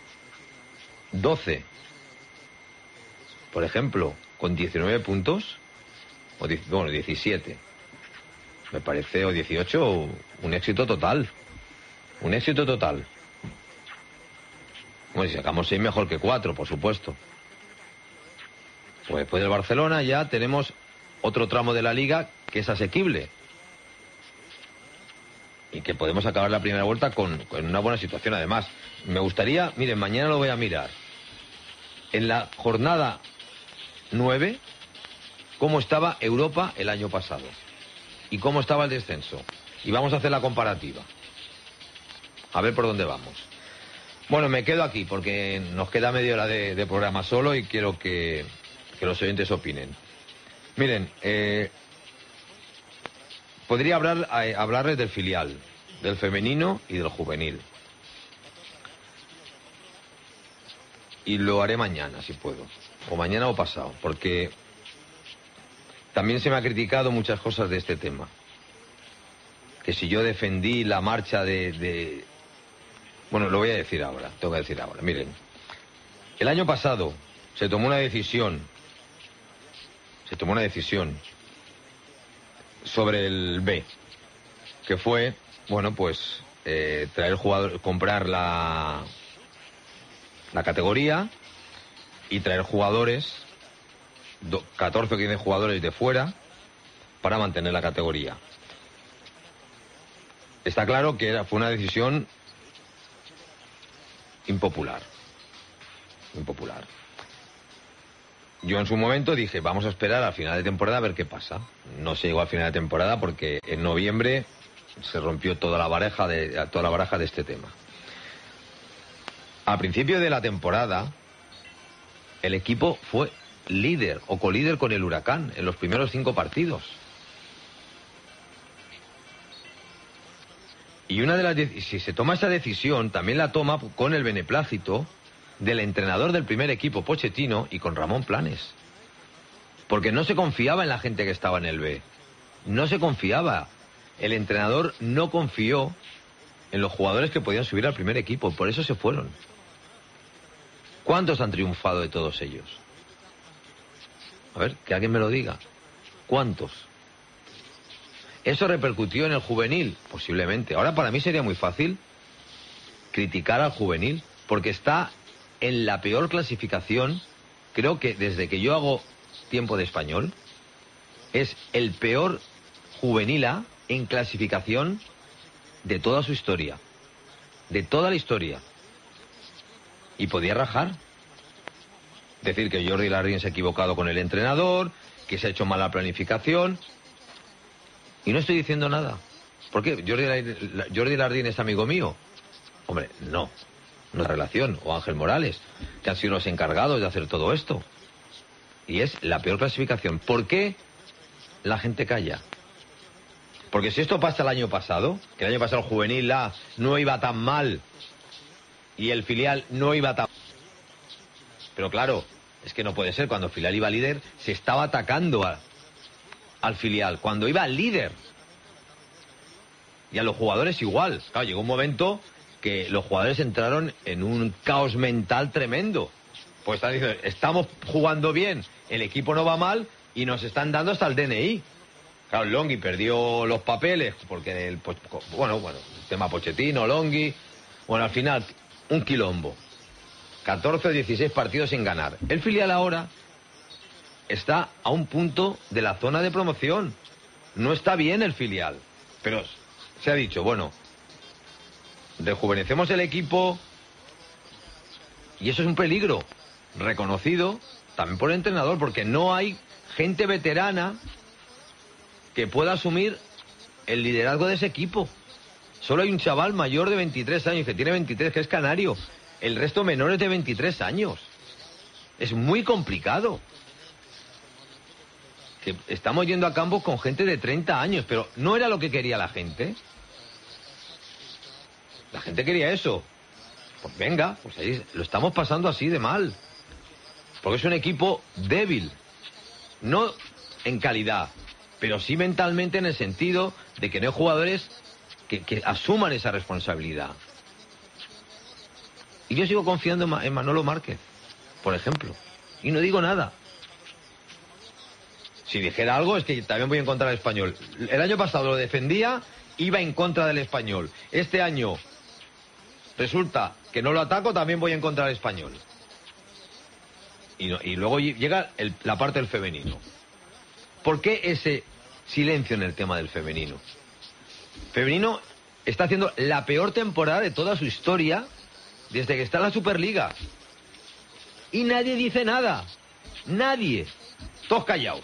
12, por ejemplo, con 19 puntos, o 17, me parece, o 18, un éxito total. Un éxito total. Bueno, si sacamos 6 mejor que 4, por supuesto. Pues después del Barcelona ya tenemos otro tramo de la liga que es asequible. Y que podemos acabar la primera vuelta con una buena situación. Además, me gustaría, miren, mañana lo voy a mirar. En la jornada 9, cómo estaba Europa el año pasado. Y cómo estaba el descenso. Y vamos a hacer la comparativa. A ver por dónde vamos. Bueno, me quedo aquí porque nos queda media hora de programa solo y quiero que los oyentes opinen. Miren, podría hablarles del filial, del femenino y del juvenil. Y lo haré mañana, si puedo. O mañana o pasado, porque también se me ha criticado muchas cosas de este tema. Que si yo defendí la marcha Bueno, lo voy a decir ahora, tengo que decir ahora. Miren, el año pasado se tomó una decisión sobre el B, que fue, bueno, pues traer jugadores, comprar la categoría y traer jugadores, 14 o 15 jugadores de fuera para mantener la categoría. Está claro que fue una decisión impopular. Yo en su momento dije, vamos a esperar al final de temporada a ver qué pasa. No se llegó al final de temporada porque en noviembre se rompió toda la baraja de este tema. A principio de la temporada, el equipo fue líder o colíder con el Huracán en los primeros 5 partidos. Y Y si se toma esa decisión, también la toma con el beneplácito del entrenador del primer equipo, Pochettino, y con Ramón Planes. Porque no se confiaba en la gente que estaba en el B. No se confiaba. El entrenador no confió en los jugadores que podían subir al primer equipo. Por eso se fueron. ¿Cuántos han triunfado de todos ellos? A ver, que alguien me lo diga. ¿Cuántos? ¿Eso repercutió en el juvenil? Posiblemente. Ahora para mí sería muy fácil criticar al juvenil, porque está en la peor clasificación. Creo que desde que yo hago tiempo de español, es el peor juvenil A en clasificación de toda su historia. De toda la historia. Y podía rajar. Decir que Jordi Lardín se ha equivocado con el entrenador, que se ha hecho mala planificación. Y no estoy diciendo nada. ¿Por qué? ¿Jordi Lardín es amigo mío? Hombre, no. No es relación. O Ángel Morales, que han sido los encargados de hacer todo esto. Y es la peor clasificación. ¿Por qué la gente calla? Porque si esto pasa el año pasado, que el año pasado el juvenil A no iba tan mal y el filial no iba tan... Pero claro, es que no puede ser. Cuando el filial iba líder, se estaba atacando al filial. Cuando iba líder. Y a los jugadores igual. Claro, llegó un momento que los jugadores entraron en un caos mental tremendo. Pues están diciendo, estamos jugando bien, el equipo no va mal y nos están dando hasta el DNI. Claro, Longhi perdió los papeles porque el tema Pochettino, Longhi. Bueno, al final, un quilombo. 14 o 16 partidos sin ganar. El filial ahora está a un punto de la zona de promoción. No está bien el filial. Pero se ha dicho, bueno, rejuvenecemos el equipo y eso es un peligro. Reconocido también por el entrenador, porque no hay gente veterana que pueda asumir el liderazgo de ese equipo. Solo hay un chaval mayor de 23 años, que tiene 23, que es canario. El resto menores de 23 años. Es muy complicado. Que estamos yendo a campos con gente de 30 años, pero no era lo que quería la gente. La gente quería eso. Pues venga, pues ahí lo estamos pasando así de mal. Porque es un equipo débil. No en calidad, pero sí mentalmente, en el sentido de que no hay jugadores que asuman esa responsabilidad. Y yo sigo confiando en Manolo Márquez, por ejemplo. Y no digo nada. Si dijera algo es que también voy en contra del Español. El año pasado lo defendía, iba en contra del Español. Este año resulta que no lo ataco, también voy en contra del Español. Y luego llega la parte del femenino. ¿Por qué ese silencio en el tema del femenino? Femenino está haciendo la peor temporada de toda su historia desde que está en la Superliga. Y nadie dice nada. Nadie. Todos callados.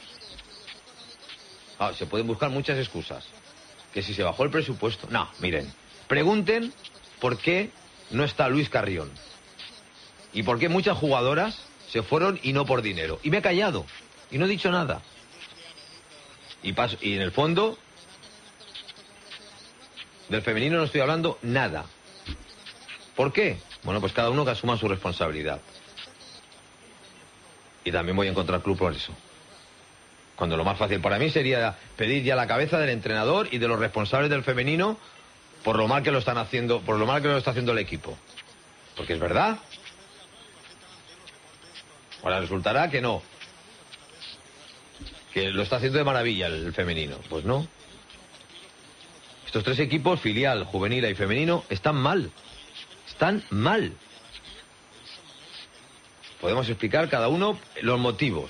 Se pueden buscar muchas excusas. Que si se bajó el presupuesto. No, miren. Pregunten por qué no está Luis Carrión. Y por qué muchas jugadoras se fueron y no por dinero. Y me he callado. Y no he dicho nada. Y en el fondo, del femenino no estoy hablando nada. ¿Por qué? Bueno, pues cada uno que asuma su responsabilidad. Y también voy a encontrar club por eso. Cuando lo más fácil para mí sería pedir ya la cabeza del entrenador y de los responsables del femenino por lo mal que lo están haciendo, por lo mal que lo está haciendo el equipo. Porque es verdad. Ahora resultará que no. Que lo está haciendo de maravilla el femenino. Pues no. Estos tres equipos, filial, juvenil y femenino, están mal. Están mal. Podemos explicar cada uno los motivos.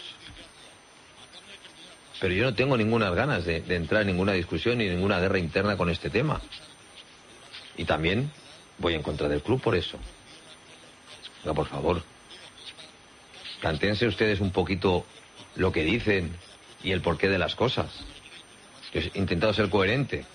Pero yo no tengo ninguna ganas de entrar en ninguna discusión ni ninguna guerra interna con este tema. Y también voy en contra del club por eso. Venga, por favor. Plantéense ustedes un poquito lo que dicen y el porqué de las cosas. Yo he intentado ser coherente.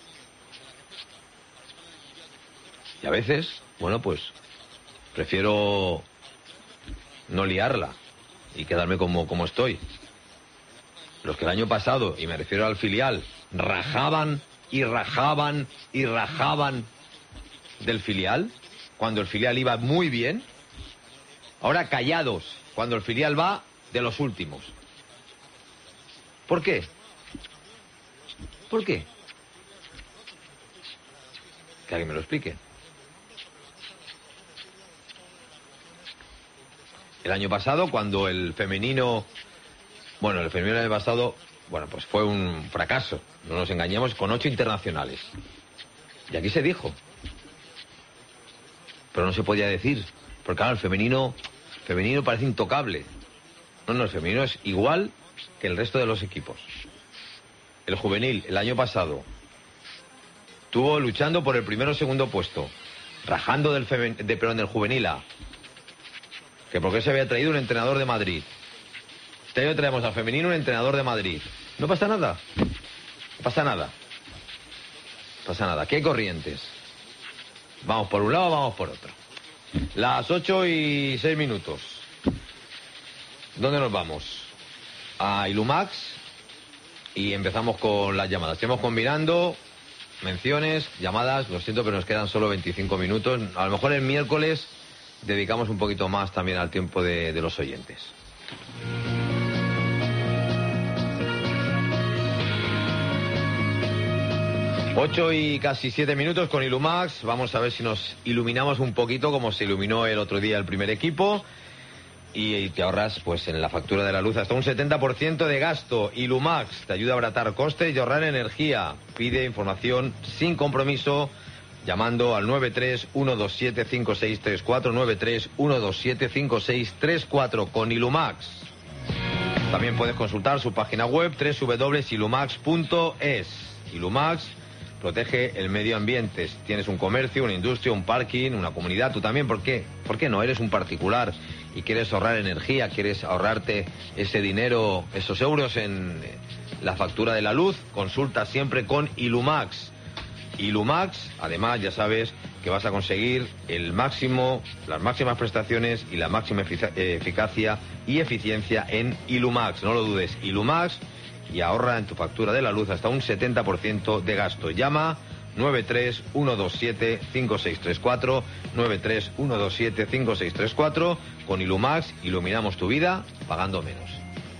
Y a veces, bueno, pues prefiero no liarla y quedarme como estoy. Los que el año pasado, y me refiero al filial, rajaban y rajaban y rajaban del filial, cuando el filial iba muy bien. Ahora callados, cuando el filial va de los últimos. ¿Por qué? ¿Por qué? Que alguien me lo explique. El año pasado, cuando el femenino... Bueno, el femenino del año pasado, bueno, pues fue un fracaso. No nos engañemos, con 8 internacionales. Y aquí se dijo. Pero no se podía decir. Porque claro, el femenino parece intocable. No, el femenino es igual que el resto de los equipos. El juvenil, el año pasado, estuvo luchando por el primero o segundo puesto, rajando del juvenil A. Que porque se había traído un entrenador de Madrid. Este año traemos al femenino un entrenador de Madrid. No pasa nada. No pasa nada. No pasa nada. Aquí hay corrientes. Vamos por un lado, vamos por otro. Las 8:06. ¿Dónde nos vamos? A Ilumax. Y empezamos con las llamadas. Estamos combinando menciones, llamadas. Lo siento, pero nos quedan solo 25 minutos. A lo mejor el miércoles dedicamos un poquito más también al tiempo de los oyentes. Ocho y casi 7 minutos con Ilumax. Vamos a ver si nos iluminamos un poquito como se iluminó el otro día el primer equipo. Y te ahorras pues en la factura de la luz hasta un 70% de gasto. Ilumax te ayuda a abaratar costes y ahorrar energía. Pide información sin compromiso llamando al 93-127-5634, 93-127-5634 con Ilumax. También puedes consultar su página web www.ilumax.es. Ilumax protege el medio ambiente. Si tienes un comercio, una industria, un parking, una comunidad, tú también, ¿por qué? ¿Por qué no? Eres un particular y quieres ahorrar energía, quieres ahorrarte ese dinero, esos euros en la factura de la luz, consulta siempre con Ilumax. Ilumax, además, ya sabes que vas a conseguir el máximo, las máximas prestaciones y la máxima eficacia y eficiencia en Ilumax. No lo dudes, Ilumax, y ahorra en tu factura de la luz hasta un 70% de gasto. Llama 93-127-5634, 93-127-5634. Con Ilumax iluminamos tu vida pagando menos.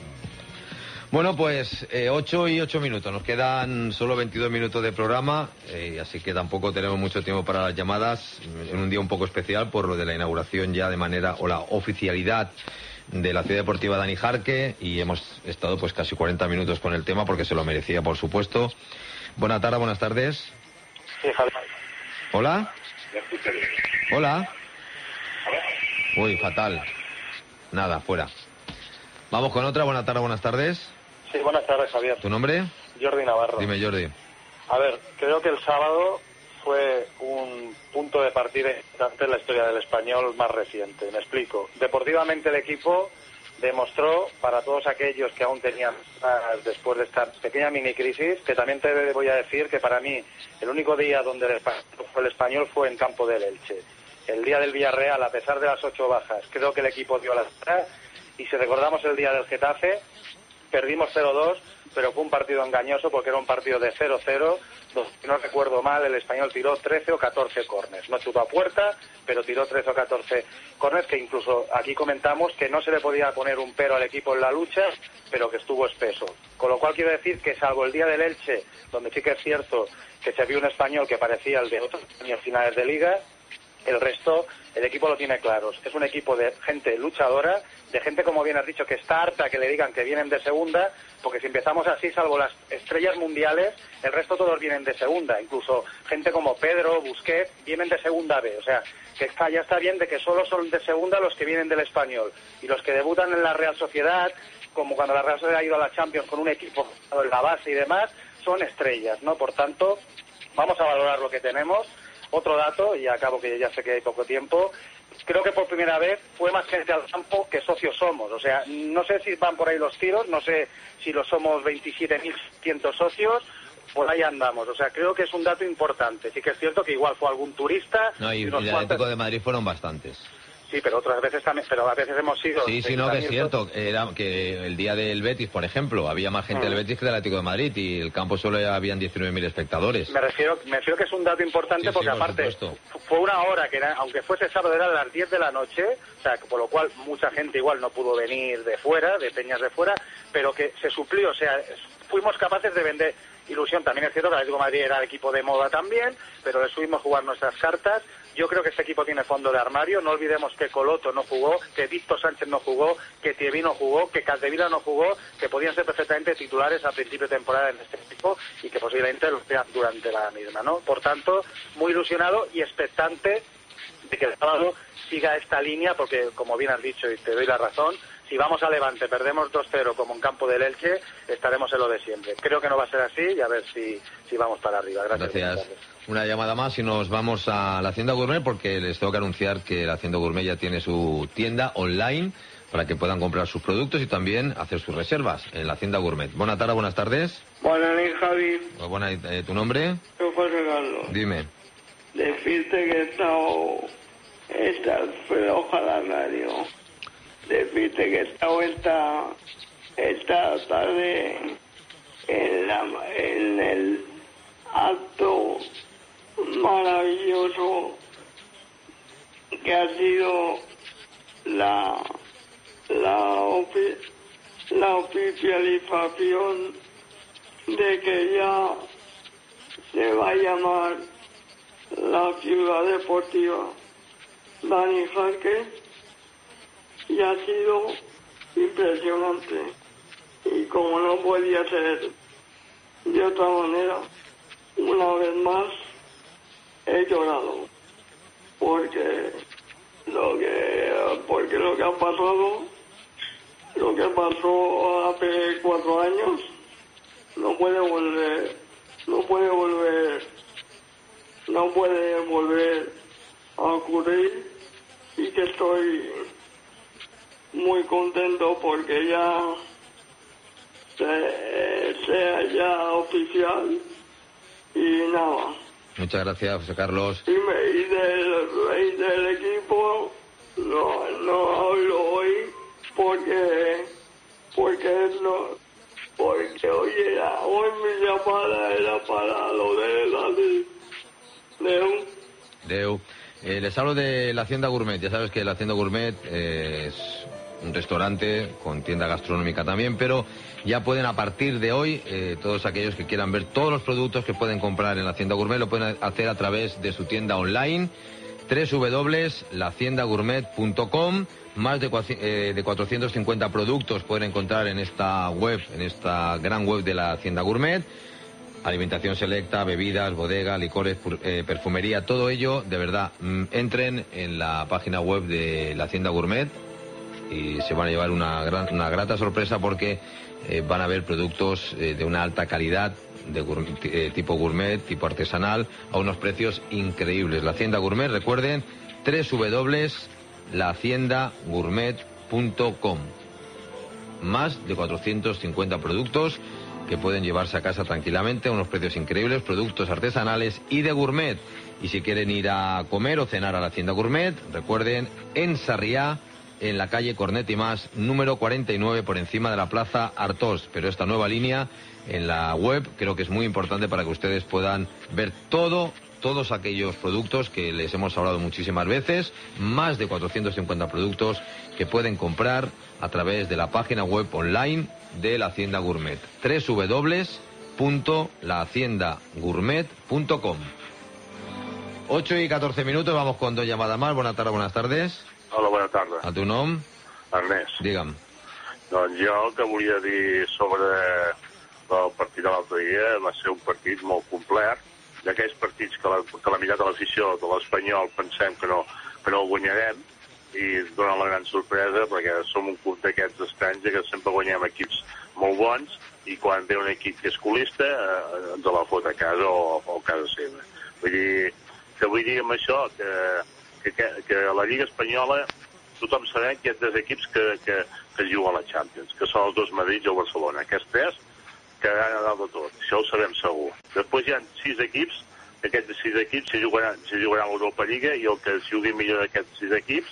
Bueno, pues 8:08. Nos quedan solo 22 minutos de programa, así que tampoco tenemos mucho tiempo para las llamadas. En un día un poco especial por lo de la inauguración ya de manera, o la oficialidad de la Ciudad Deportiva Dani Jarque, y hemos estado pues casi 40 minutos con el tema porque se lo merecía, por supuesto. Buenas tardes. Sí, Javier. ¿Hola? ¿Hola? Uy, fatal. Nada, fuera. Vamos con otra. Buenas tardes. Sí, buenas tardes, Javier. ¿Tu nombre? Jordi Navarro. Dime, Jordi. A ver, creo que el sábado fue un punto de partida importante en la historia del Español más reciente. Me explico. Deportivamente el equipo demostró, para todos aquellos que aún tenían después de esta pequeña mini crisis, que también te voy a decir que para mí el único día donde el Español fue en campo del Elche. El día del Villarreal, a pesar de las 8 bajas, creo que el equipo dio la cara. Y si recordamos el día del Getafe, perdimos 0-2, pero fue un partido engañoso porque era un partido de 0-0, donde, si no recuerdo mal, el Español tiró 13 o 14 córners. No chutó a puerta, pero tiró 13 o 14 córners, que incluso aquí comentamos que no se le podía poner un pero al equipo en la lucha, pero que estuvo espeso. Con lo cual quiero decir que, salvo el día del Elche, donde sí que es cierto que se vio un Español que parecía el de otros años finales de Liga, el resto, el equipo lo tiene claro. Es un equipo de gente luchadora, de gente, como bien has dicho, que está harta que le digan que vienen de segunda, porque si empezamos así, salvo las estrellas mundiales, el resto todos vienen de segunda. Incluso gente como Pedro, Busquets, vienen de segunda B. O sea, que ya está bien de que solo son de segunda los que vienen del Español. Y los que debutan en la Real Sociedad, como cuando la Real Sociedad ha ido a la Champions con un equipo en la base y demás, son estrellas, ¿no? Por tanto, vamos a valorar lo que tenemos. Otro dato, y acabo que ya sé que hay poco tiempo, creo que por primera vez fue más gente al campo que socios somos. O sea, no sé si van por ahí los tiros, no sé si lo somos 27.100 socios, por ahí andamos. O sea, creo que es un dato importante. Sí que es cierto que igual fue algún turista. No, y el Atlético de Madrid fueron bastantes. Sí, pero otras veces también, pero a veces hemos sido... Sí, no, que es cierto. Era que el día del Betis, por ejemplo, había más gente del Betis que del Atlético de Madrid y el campo solo habían 19.000 espectadores. Me refiero que es un dato importante porque aparte fue una hora que, aunque fuese sábado, era a las 10 de la noche, o sea, por lo cual mucha gente igual no pudo venir de fuera, de peñas de fuera, pero que se suplió, o sea, fuimos capaces de vender ilusión. También es cierto que el Atlético de Madrid era el equipo de moda también, pero le subimos jugar nuestras cartas. Yo creo que este equipo tiene fondo de armario. No olvidemos que Coloto no jugó, que Víctor Sánchez no jugó, que Thierry no jugó, que Capdevila no jugó, que podían ser perfectamente titulares a principio de temporada en este equipo y que posiblemente lo sean durante la misma, ¿no? Por tanto, muy ilusionado y expectante de que el sábado siga esta línea, porque como bien has dicho y te doy la razón, si vamos a Levante, perdemos 2-0 como en campo del Elche, estaremos en lo de siempre. Creo que no va a ser así y a ver si vamos para arriba. Gracias. Una llamada más y nos vamos a la Hacienda Gourmet, porque les tengo que anunciar que la Hacienda Gourmet ya tiene su tienda online para que puedan comprar sus productos y también hacer sus reservas en la Hacienda Gourmet. Buenas tardes. Buenas tardes, Javi. Pues buena, ¿tu nombre? Soy José Carlos. Dime. Decirte que está floja la radio. Decirte que he estado esta tarde en el acto maravilloso que ha sido la oficialización de que ya se va a llamar la Ciudad Deportiva Dani Jarque, y ha sido impresionante. Y como no podía ser de otra manera, una vez más he llorado, porque lo que ha pasado, lo que pasó hace 4 años, no puede volver a ocurrir, y que estoy muy contento porque ya sea ya oficial. Y nada. Muchas gracias, José Carlos. Y del equipo no hablo hoy porque hoy mi llamada era para lo de la Deu. Les hablo de la Hacienda Gourmet. Ya sabes que la Hacienda Gourmet es un restaurante con tienda gastronómica también, pero ya pueden a partir de hoy, todos aquellos que quieran ver todos los productos que pueden comprar en la Hacienda Gourmet, lo pueden hacer a través de su tienda online, www.lahaciendagourmet.com. Más de 450 productos pueden encontrar en esta web, en esta gran web de la Hacienda Gourmet. Alimentación selecta, bebidas, bodega, licores, perfumería, todo ello, de verdad, entren en la página web de la Hacienda Gourmet y se van a llevar una grata sorpresa, porque van a ver productos de una alta calidad, de tipo gourmet, tipo artesanal, a unos precios increíbles. La Hacienda Gourmet, recuerden, www.lahaciendagourmet.com. Más de 450 productos que pueden llevarse a casa tranquilamente a unos precios increíbles, productos artesanales y de gourmet. Y si quieren ir a comer o cenar a la Hacienda Gourmet, recuerden, en Sarriá, en la calle Cornet y Más, número 49, por encima de la Plaza Artós. Pero esta nueva línea en la web creo que es muy importante para que ustedes puedan ver todos aquellos productos que les hemos hablado muchísimas veces, más de 450 productos que pueden comprar a través de la página web online de la Hacienda Gourmet, www.lahaciendagourmet.com. 8:14, vamos con 2 llamadas más. Buenas tardes. Hola, bona tarda. A tu nom? Ernest. Digue'm. Doncs jo el que volia dir sobre el partit de l'altre dia, va ser un partit molt complet, d'aquells partits que la meitat de l'afició de l'Espanyol pensem que no el guanyarem, i dona la gran sorpresa perquè som un club d'aquests d'Estranja que sempre guanyem equips molt bons, i quan ve un equip que és colista ens la fot a casa o a casa seva. Vull dir amb això que a la Lliga Espanyola tothom sabem que hi ha 3 equips que juguen a la Champions, que són els 2 Madrid i el Barcelona. Aquests 3 quedaran a dalt de tot, això ho sabem segur. Després hi ha 6 equips, aquests 6 equips se jugaran a l'Europa Lliga, i el que jugui millor d'aquests 6 equips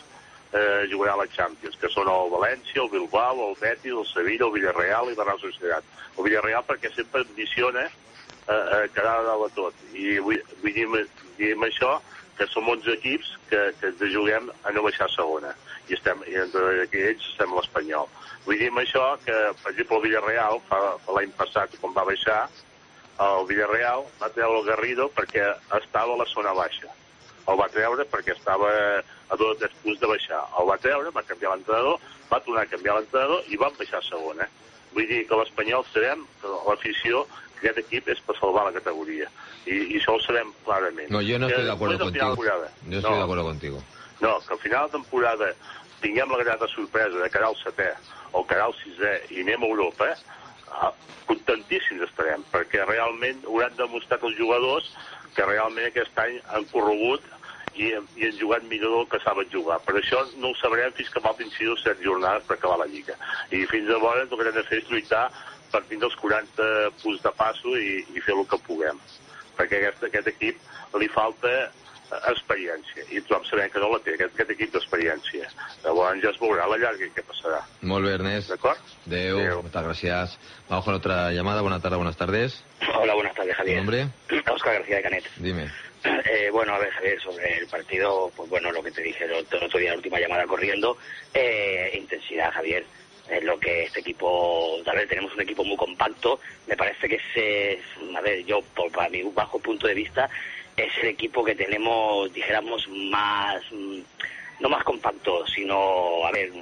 jugarà a la Champions, que són el València, el Bilbao, el Betis, el Sevilla, el Villarreal i la Real Societat. El Villarreal perquè sempre ambiciona quedar a dalt de tot. I vull dir amb això que som 11 equips que ens juguem a no baixar a segona. I entre ells estem a l'Espanyol. Vull dir amb això que, per exemple, el Villarreal, l'any passat, quan va baixar, el Villarreal va treure el Garrido perquè estava a la zona baixa. El va treure perquè estava a 2 o 3 punts de baixar. El va treure, va canviar l'entrenador, va tornar a canviar l'entrenador i van baixar a segona. Vull dir que l'Espanyol sabem, que l'afició, que aquest equip és per salvar la categoria. I això ho sabem clarament. No, yo no estoy de acuerdo contigo. Yo estoy de acuerdo contigo. No, que al final de temporada tinguem la grata sorpresa de quedar al 7è o quedar al 6è i anem a Europa, contentíssims estarem, perquè realment hauran demostrat els jugadors que realment aquest any han corregut i han jugat millor del que saben jugar. Per això no ho sabrem fins que faltin 6 o 7 jornades per acabar la Lliga. I fins llavors el que hem de fer és lluitar per tindre els 40 punts de passo i fer el que puguem. Perquè a aquest equip li falta experiència, i tothom sabem que no la té, aquest equip d'experiència. Llavors ja es veurà a la llarga què passarà. Molt bé, Ernest. ¿D'acord? Adeu. Muchas gracias. Vamos con otra llamada. Buenas tardes, buenas tardes. Hola, buenas tardes, Javier. ¿Tu nombre? Oscar García de Canet. Dime. Bueno, a ver, Javier, sobre el partido, pues bueno, lo que te dije el otro día, la última llamada corriendo, intensidad, Javier. Es lo que este equipo, a ver, tenemos un equipo muy compacto, me parece que a ver, yo, para mi bajo punto de vista, es el equipo que tenemos, dijéramos, más, no más compacto, sino, a ver,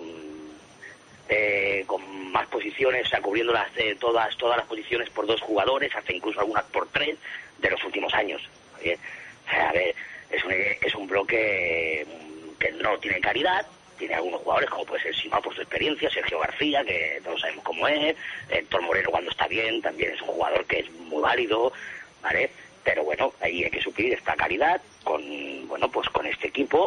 con más posiciones, o sea, cubriendo todas las posiciones por 2 jugadores, hasta incluso algunas por 3, de los últimos años. ¿Bien? O sea, a ver, es un bloque que no tiene calidad. Tiene algunos jugadores, como puede ser Simao por su experiencia, Sergio García, que todos sabemos cómo es, Héctor Moreno cuando está bien, también es un jugador que es muy válido, ¿vale? Pero bueno, ahí hay que suplir esta calidad con este equipo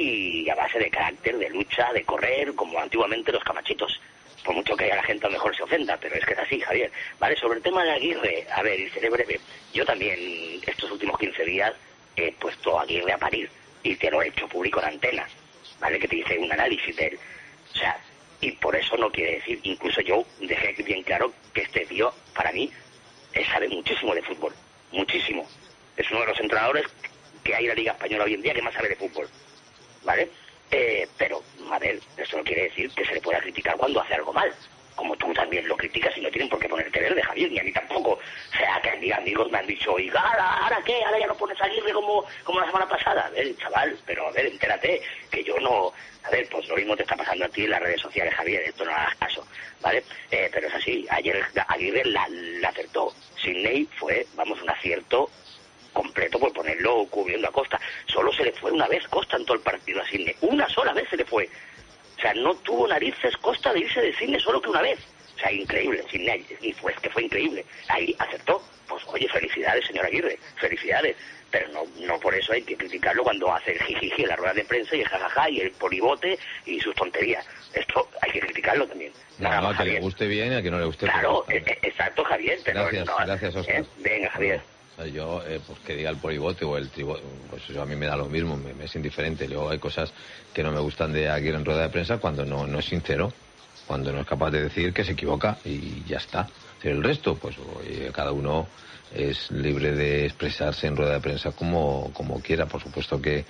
y a base de carácter, de lucha, de correr, como antiguamente los Camachitos. Por mucho que a la gente a lo mejor se ofenda, pero es que es así, Javier. Vale, sobre el tema de Aguirre, a ver, y seré breve. Yo también estos últimos 15 días he puesto a Aguirre a parir y te lo he hecho público en antena. ¿Vale? Que te hice un análisis de él. O sea, y por eso no quiere decir, incluso yo dejé bien claro que este tío, para mí, sabe muchísimo de fútbol. Muchísimo. Es uno de los entrenadores que hay en la Liga Española hoy en día que más sabe de fútbol. ¿Vale? Pero, a ver, eso no quiere decir que se le pueda criticar cuando hace algo mal. Como tú también lo criticas y no tienen por qué ponerte verde, Javier, ni a mí tampoco. O sea, que mis amigos me han dicho, oiga, ¿ahora qué? ¿Ahora ya no pones a Aguirre como la semana pasada? A ver, chaval, pero a ver, entérate, que yo no... A ver, pues lo mismo te está pasando a ti en las redes sociales, Javier, esto no hagas caso, ¿vale? Pero es así, ayer Aguirre la acertó. Sidney fue, vamos, un acierto completo por ponerlo cubriendo a Costa. Solo se le fue una vez Costa en todo el partido a Sidney. Una sola vez se le fue. O sea, no tuvo narices Costa de irse de Sidney solo que una vez. O sea, increíble, Sidney, y fue increíble. Ahí acertó. Pues oye, felicidades, señor Aguirre, felicidades. Pero no por eso hay que criticarlo cuando hace el jijiji en la rueda de prensa y el jajaja y el polibote y sus tonterías. Esto hay que criticarlo también. No, a que le guste bien y a que no le guste. Claro, exacto, Javier. Pero gracias, Oscar. Venga, Javier. Yo, pues que diga el polibote o el tribote, pues eso a mí me da lo mismo, me es indiferente. Luego hay cosas que no me gustan de Aguirre en rueda de prensa cuando no es sincero, cuando no es capaz de decir que se equivoca y ya está. Pero el resto, pues oye, cada uno es libre de expresarse en rueda de prensa como quiera. Por supuesto que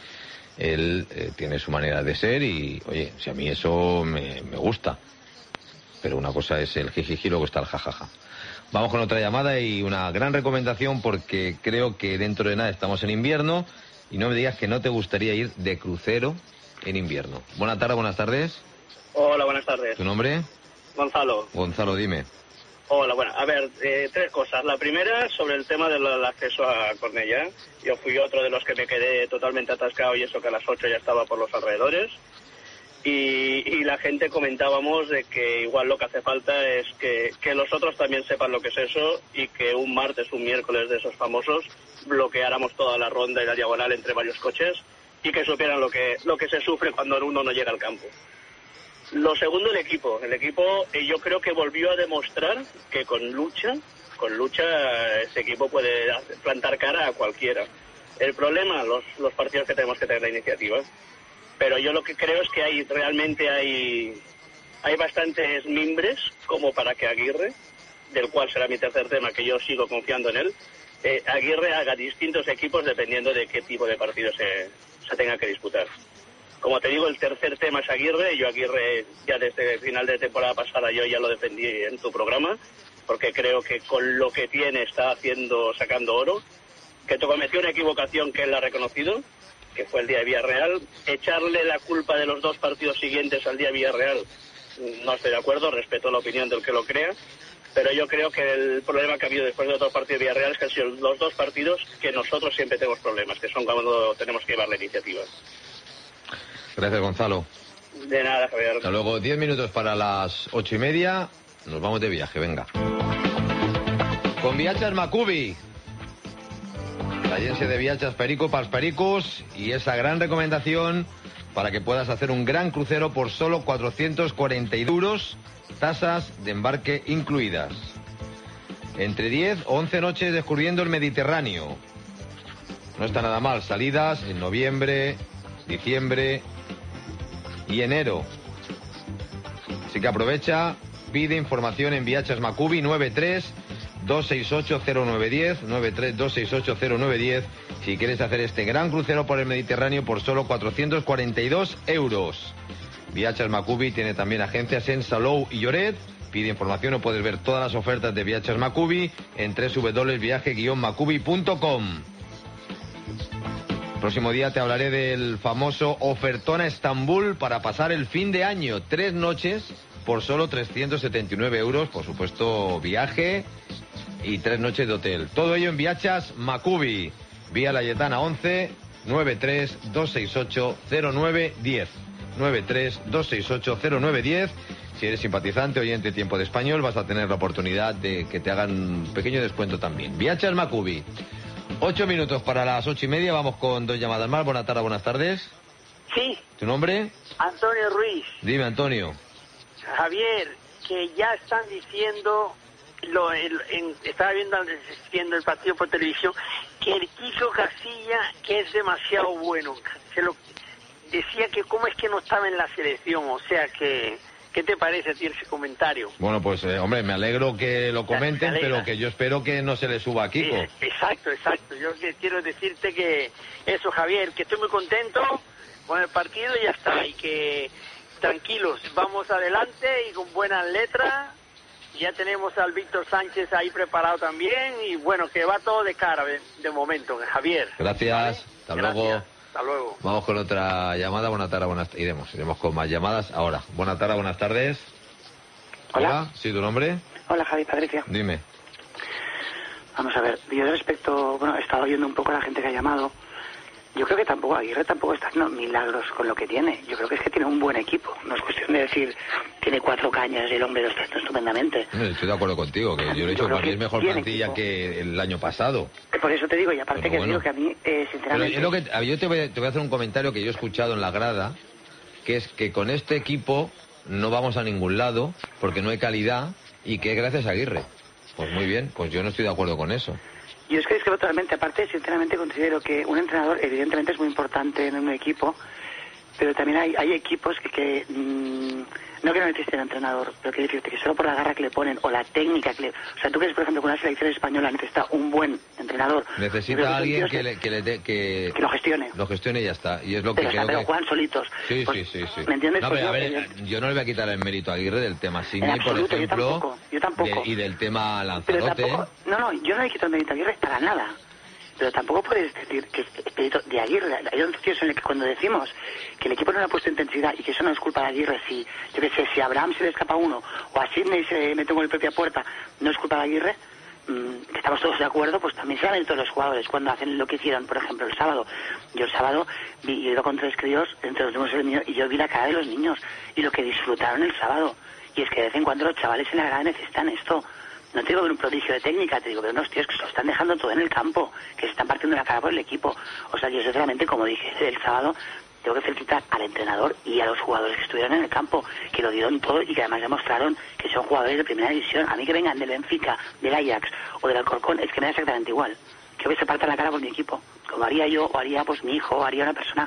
él tiene su manera de ser y, oye, si a mí eso me gusta. Pero una cosa es el jijiji, luego está el jajaja. Vamos con otra llamada y una gran recomendación porque creo que dentro de nada estamos en invierno y no me digas que no te gustaría ir de crucero en invierno. Buenas tardes. Hola, buenas tardes. ¿Tu nombre? Gonzalo. Gonzalo, dime. Hola, bueno, a ver, 3 cosas. La primera, sobre el tema del acceso a Cornellá. Yo fui otro de los que me quedé totalmente atascado y eso que a las 8 ya estaba por los alrededores. Y la gente comentábamos de que igual lo que hace falta es que los otros también sepan lo que es eso y que un martes, un miércoles de esos famosos bloqueáramos toda la ronda y la diagonal entre varios coches y que supieran lo que se sufre cuando uno no llega al campo. Lo segundo, el equipo. El equipo yo creo que volvió a demostrar que con lucha este equipo puede plantar cara a cualquiera. El problema, los partidos que tenemos que tener la iniciativa. Pero yo lo que creo es que realmente hay bastantes mimbres como para que Aguirre, del cual será mi tercer tema, que yo sigo confiando en él, Aguirre haga distintos equipos dependiendo de qué tipo de partido se tenga que disputar. Como te digo, el tercer tema es Aguirre. Yo Aguirre ya desde el final de temporada pasada yo ya lo defendí en tu programa, porque creo que con lo que tiene está sacando oro, que cometió una equivocación que él ha reconocido, que fue el día de Villarreal. Echarle la culpa de los 2 partidos siguientes al día de Villarreal, no estoy de acuerdo, respeto la opinión del que lo crea, pero yo creo que el problema que ha habido después de otros partidos de Villarreal es que han sido los 2 partidos que nosotros siempre tenemos problemas, que son cuando tenemos que llevar la iniciativa. Gracias, Gonzalo. De nada, Javier. Hasta luego. 10 minutos para las 8:30. Nos vamos de viaje, venga. Con Viatges Macubi. La agencia de viatges Perico pels pericos y esa gran recomendación para que puedas hacer un gran crucero por solo 440 euros, tasas de embarque incluidas. Entre 10 o 11 noches descubriendo el Mediterráneo. No está nada mal. Salidas en noviembre, diciembre y enero. Así que aprovecha, pide información en Viatges Macubi 93-268-0910, 93-268-0910, si quieres hacer este gran crucero por el Mediterráneo por solo 442 euros. Viatges Macubi tiene también agencias en Salou y Lloret. Pide información o puedes ver todas las ofertas de Viatges Macubi en www.viaje-macubi.com. Próximo día te hablaré del famoso ofertón a Estambul para pasar el fin de año. 3 noches por solo 379 euros. Por supuesto, viaje y 3 noches de hotel. Todo ello en Viatges Macubi. Vía Layetana 11 93-268-0910. 93-268-0910. Si eres simpatizante, oyente Tiempo de Español, vas a tener la oportunidad de que te hagan un pequeño descuento también. Viatges Macubi. 8 minutos para las 8:30, vamos con 2 llamadas más. Buenas tardes, buenas tardes. Sí. ¿Tu nombre? Antonio Ruiz. Dime, Antonio. Javier, que ya están diciendo, estaba viendo el partido por televisión, que el Kiko Casilla, que es demasiado bueno. Decía que cómo es que no estaba en la selección, o sea que... ¿Qué te parece a ti ese comentario? Bueno, pues, hombre, me alegro que lo comenten, pero que yo espero que no se le suba a Kiko. Exacto. Yo quiero decirte que eso, Javier, que estoy muy contento con el partido y ya está. Y que tranquilos, vamos adelante y con buenas letras. Ya tenemos al Víctor Sánchez ahí preparado también. Y bueno, que va todo de cara de momento, Javier. Gracias, ¿vale? Hasta luego. Hasta luego. Vamos con otra llamada. Buenas tardes, iremos con más llamadas ahora. Buenas tardes, buenas tardes. Hola. ¿Sí, tu nombre? Hola, Javi, Patricia. Dime. Vamos a ver, yo respecto, he estado oyendo un poco a la gente que ha llamado. Yo creo que Aguirre tampoco está haciendo milagros con lo que tiene. Yo creo que es que tiene un buen equipo. No es cuestión de decir, tiene 4 cañas y el hombre lo está haciendo estupendamente. Estoy de acuerdo contigo, que yo le he dicho que es mejor plantilla equipo que el año pasado. Por eso te digo, y aparte que digo que a mí, sinceramente... Pero yo te voy a hacer un comentario que yo he escuchado en la grada, que es que con este equipo no vamos a ningún lado, porque no hay calidad, y que es gracias a Aguirre. Pues muy bien, pues yo no estoy de acuerdo con eso. Yo es que discrepo totalmente. Aparte, sinceramente, considero que un entrenador, evidentemente, es muy importante en un equipo, pero también hay equipos que no que no necesiten entrenador, pero que decirte que solo por la garra que le ponen o la técnica que le... O sea, tú crees, por ejemplo, que una selección española necesita un buen entrenador. Necesita a alguien que lo gestione. Lo gestione y ya está. Y es lo que creo pero que... juegan solitos. Sí, pues, sí. ¿Me entiendes? No, pero a ver, yo no le voy a quitar el mérito a Aguirre del tema Sidney, por ejemplo. Yo tampoco. Y del tema Lanzarote. No, yo no le quito el mérito a Aguirre para nada. Pero tampoco puedes decir que es mérito de Aguirre. Hay un sitio en el que cuando decimos que el equipo no le ha puesto intensidad y que eso no es culpa de Aguirre, si a Abraham se le escapa uno o a Sidney se mete con la propia puerta, no es culpa de Aguirre, que estamos todos de acuerdo, pues también será mérito de los jugadores cuando hacen lo que hicieron, por ejemplo, el sábado. Yo el sábado he ido con 3 críos, entre los mismos el mío, y yo vi la cara de los niños y lo que disfrutaron el sábado. Y es que de vez en cuando los chavales en la grada necesitan esto. No te digo ver un prodigio de técnica, te digo ver unos tíos que se lo están dejando todo en el campo, que se están partiendo la cara por el equipo. O sea, yo sinceramente, como dije el sábado, tengo que felicitar al entrenador y a los jugadores que estuvieron en el campo, que lo dieron todo y que además demostraron que son jugadores de primera división. A mí que vengan del Benfica, del Ajax o del Alcorcón, es que me da exactamente igual. Que hoy se partan la cara por mi equipo, como haría yo, o haría pues mi hijo, o haría una persona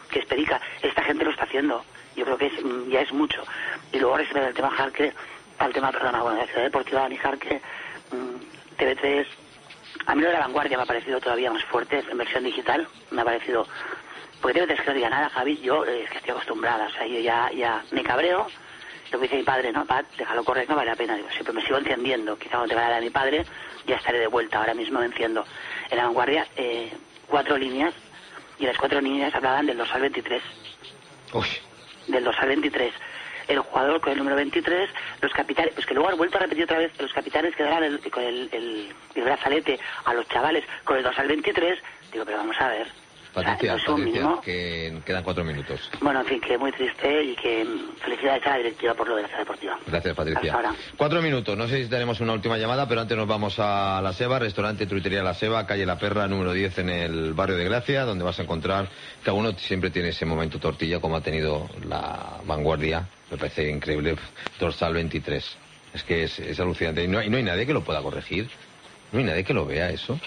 que es Perica. Esta gente lo está haciendo. Yo creo que ya es mucho. Y luego respecto al tema Jarque, de la Ciudad Deportiva Dani Jarque, TV3, a mí lo de La Vanguardia me ha parecido todavía más fuerte en versión digital, me ha parecido, porque TV3 que no diga nada, Javi, yo es que estoy acostumbrada, o sea, yo ya me cabreo, lo que dice mi padre, no, Pat, déjalo correr, no vale la pena, digo, siempre me sigo encendiendo, quizá cuando te vaya a dar a mi padre, ya estaré de vuelta, ahora mismo me enciendo. En La Vanguardia, 4 líneas, y las 4 líneas hablaban del 2 al 23. Uy. Del 2 al 23. El jugador con el número 23, los capitanes, pues que luego han vuelto a repetir otra vez, los capitanes que darán con el brazalete a los chavales con el 2 al 23, digo, pero vamos a ver. Patricia, o sea, Patricia, que quedan 4 minutos. Bueno, en fin, que muy triste y que felicidades a la directiva por lo de la Ciudad Deportiva. Gracias, Patricia. Hasta ahora. 4 minutos, no sé si tenemos una última llamada, pero antes nos vamos a La Seba, restaurante Truitería La Seba, calle La Perra, número 10 en el barrio de Gracia, donde vas a encontrar, cada uno siempre tiene ese momento tortilla, como ha tenido La Vanguardia, me parece increíble, dorsal 23. Es que es alucinante, y no hay nadie que lo pueda corregir, no hay nadie que lo vea eso.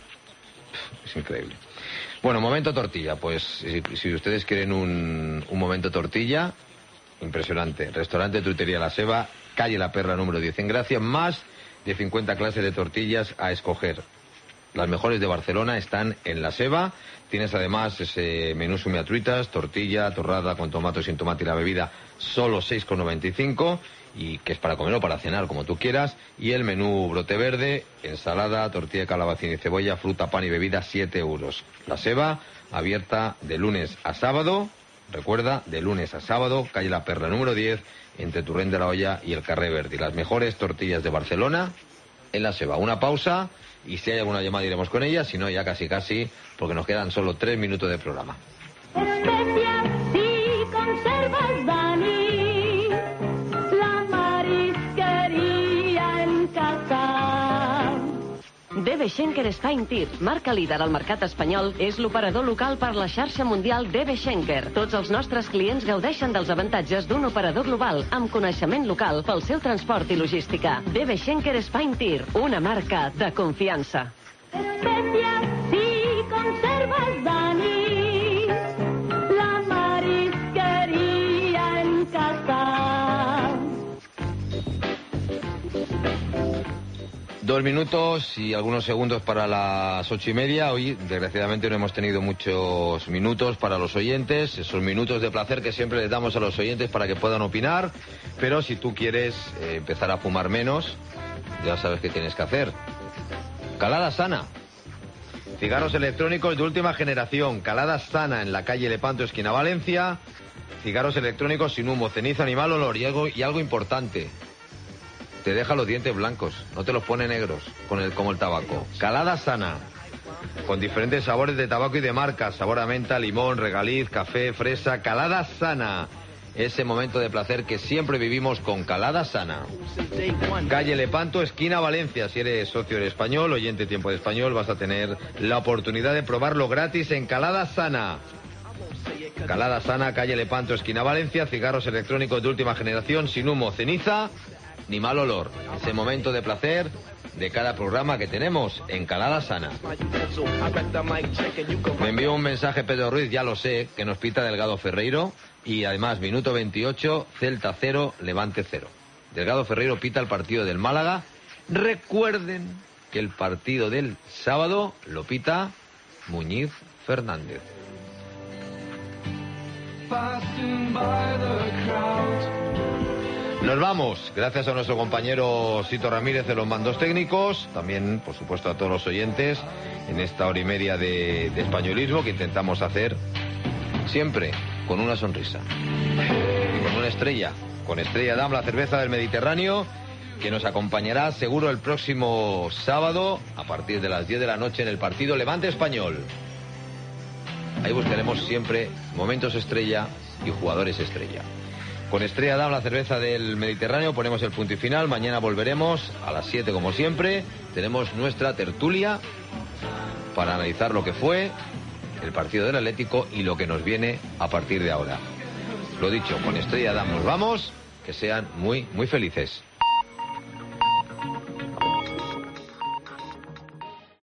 Es increíble. Bueno, momento tortilla, pues si ustedes quieren un momento tortilla, impresionante. Restaurante Truitería La Seba, calle La Perra número 10 en Gracia, más de 50 clases de tortillas a escoger. Las mejores de Barcelona están en La Seba. Tienes además ese menú sumiatruitas, tortilla, torrada con tomate o sin tomate y la bebida, solo 6,95, y que es para comer o para cenar, como tú quieras. Y el menú brote verde, ensalada, tortilla de calabacín y cebolla, fruta, pan y bebida, 7 euros. La Seba, abierta de lunes a sábado. Recuerda, de lunes a sábado, calle La Perla número 10, entre Turrén de la Olla y el Carrer Verdi. Las mejores tortillas de Barcelona en La Seba. Una pausa y si hay alguna llamada iremos con ella, si no ya casi, porque nos quedan solo 3 minutos de programa. Especias y conservas, Dani, la marisquería en casa. DB Schenker Spine Tir, marca líder al mercat espanyol, és l'operador local per la xarxa mundial DB Schenker. Tots els nostres clients gaudeixen dels avantatges d'un operador global amb coneixement local pel seu transport i logística. DB Schenker Spine Tir, una marca de confiança. Especias y conservas, Dani, la marisquería en casa. 2 minutos y algunos segundos para las 8:30. Hoy, desgraciadamente, no hemos tenido muchos minutos para los oyentes. Esos minutos de placer que siempre les damos a los oyentes para que puedan opinar. Pero si tú quieres empezar a fumar menos, ya sabes qué tienes que hacer. Calada Sana. Cigarros electrónicos de última generación. Calada Sana en la calle Lepanto, esquina Valencia. Cigarros electrónicos sin humo, ceniza ni mal olor. Y algo importante. Te deja los dientes blancos, no te los pone negros como el tabaco. Calada Sana, con diferentes sabores de tabaco y de marcas, sabor a menta, limón, regaliz, café, fresa. Calada Sana, ese momento de placer que siempre vivimos con Calada Sana. Calle Lepanto, esquina Valencia. Si eres socio del Español, oyente Tiempo de Español, vas a tener la oportunidad de probarlo gratis en Calada Sana. Calada Sana, calle Lepanto, esquina Valencia. Cigarros electrónicos de última generación, sin humo, ceniza ni mal olor. Ese momento de placer de cada programa que tenemos en Calada Sana. Me envió un mensaje Pedro Ruiz, ya lo sé, que nos pita Delgado Ferreiro. Y además, minuto 28, Celta 0, Levante 0. Delgado Ferreiro pita el partido del Málaga. Recuerden que el partido del sábado lo pita Muñiz Fernández. Nos vamos, gracias a nuestro compañero Sito Ramírez de los mandos técnicos, también, por supuesto, a todos los oyentes en esta hora y media de españolismo que intentamos hacer siempre con una sonrisa y con una estrella, con Estrella Damm, la cerveza del Mediterráneo, que nos acompañará seguro el próximo sábado a partir de las 10 de la noche en el partido Levante Español. Ahí buscaremos siempre momentos estrella y jugadores estrella. Con Estrella Damm, la cerveza del Mediterráneo, ponemos el punto y final. Mañana volveremos a las 7 como siempre. Tenemos nuestra tertulia para analizar lo que fue el partido del Atlético y lo que nos viene a partir de ahora. Lo dicho, con Estrella Damm nos vamos. Que sean muy, muy felices.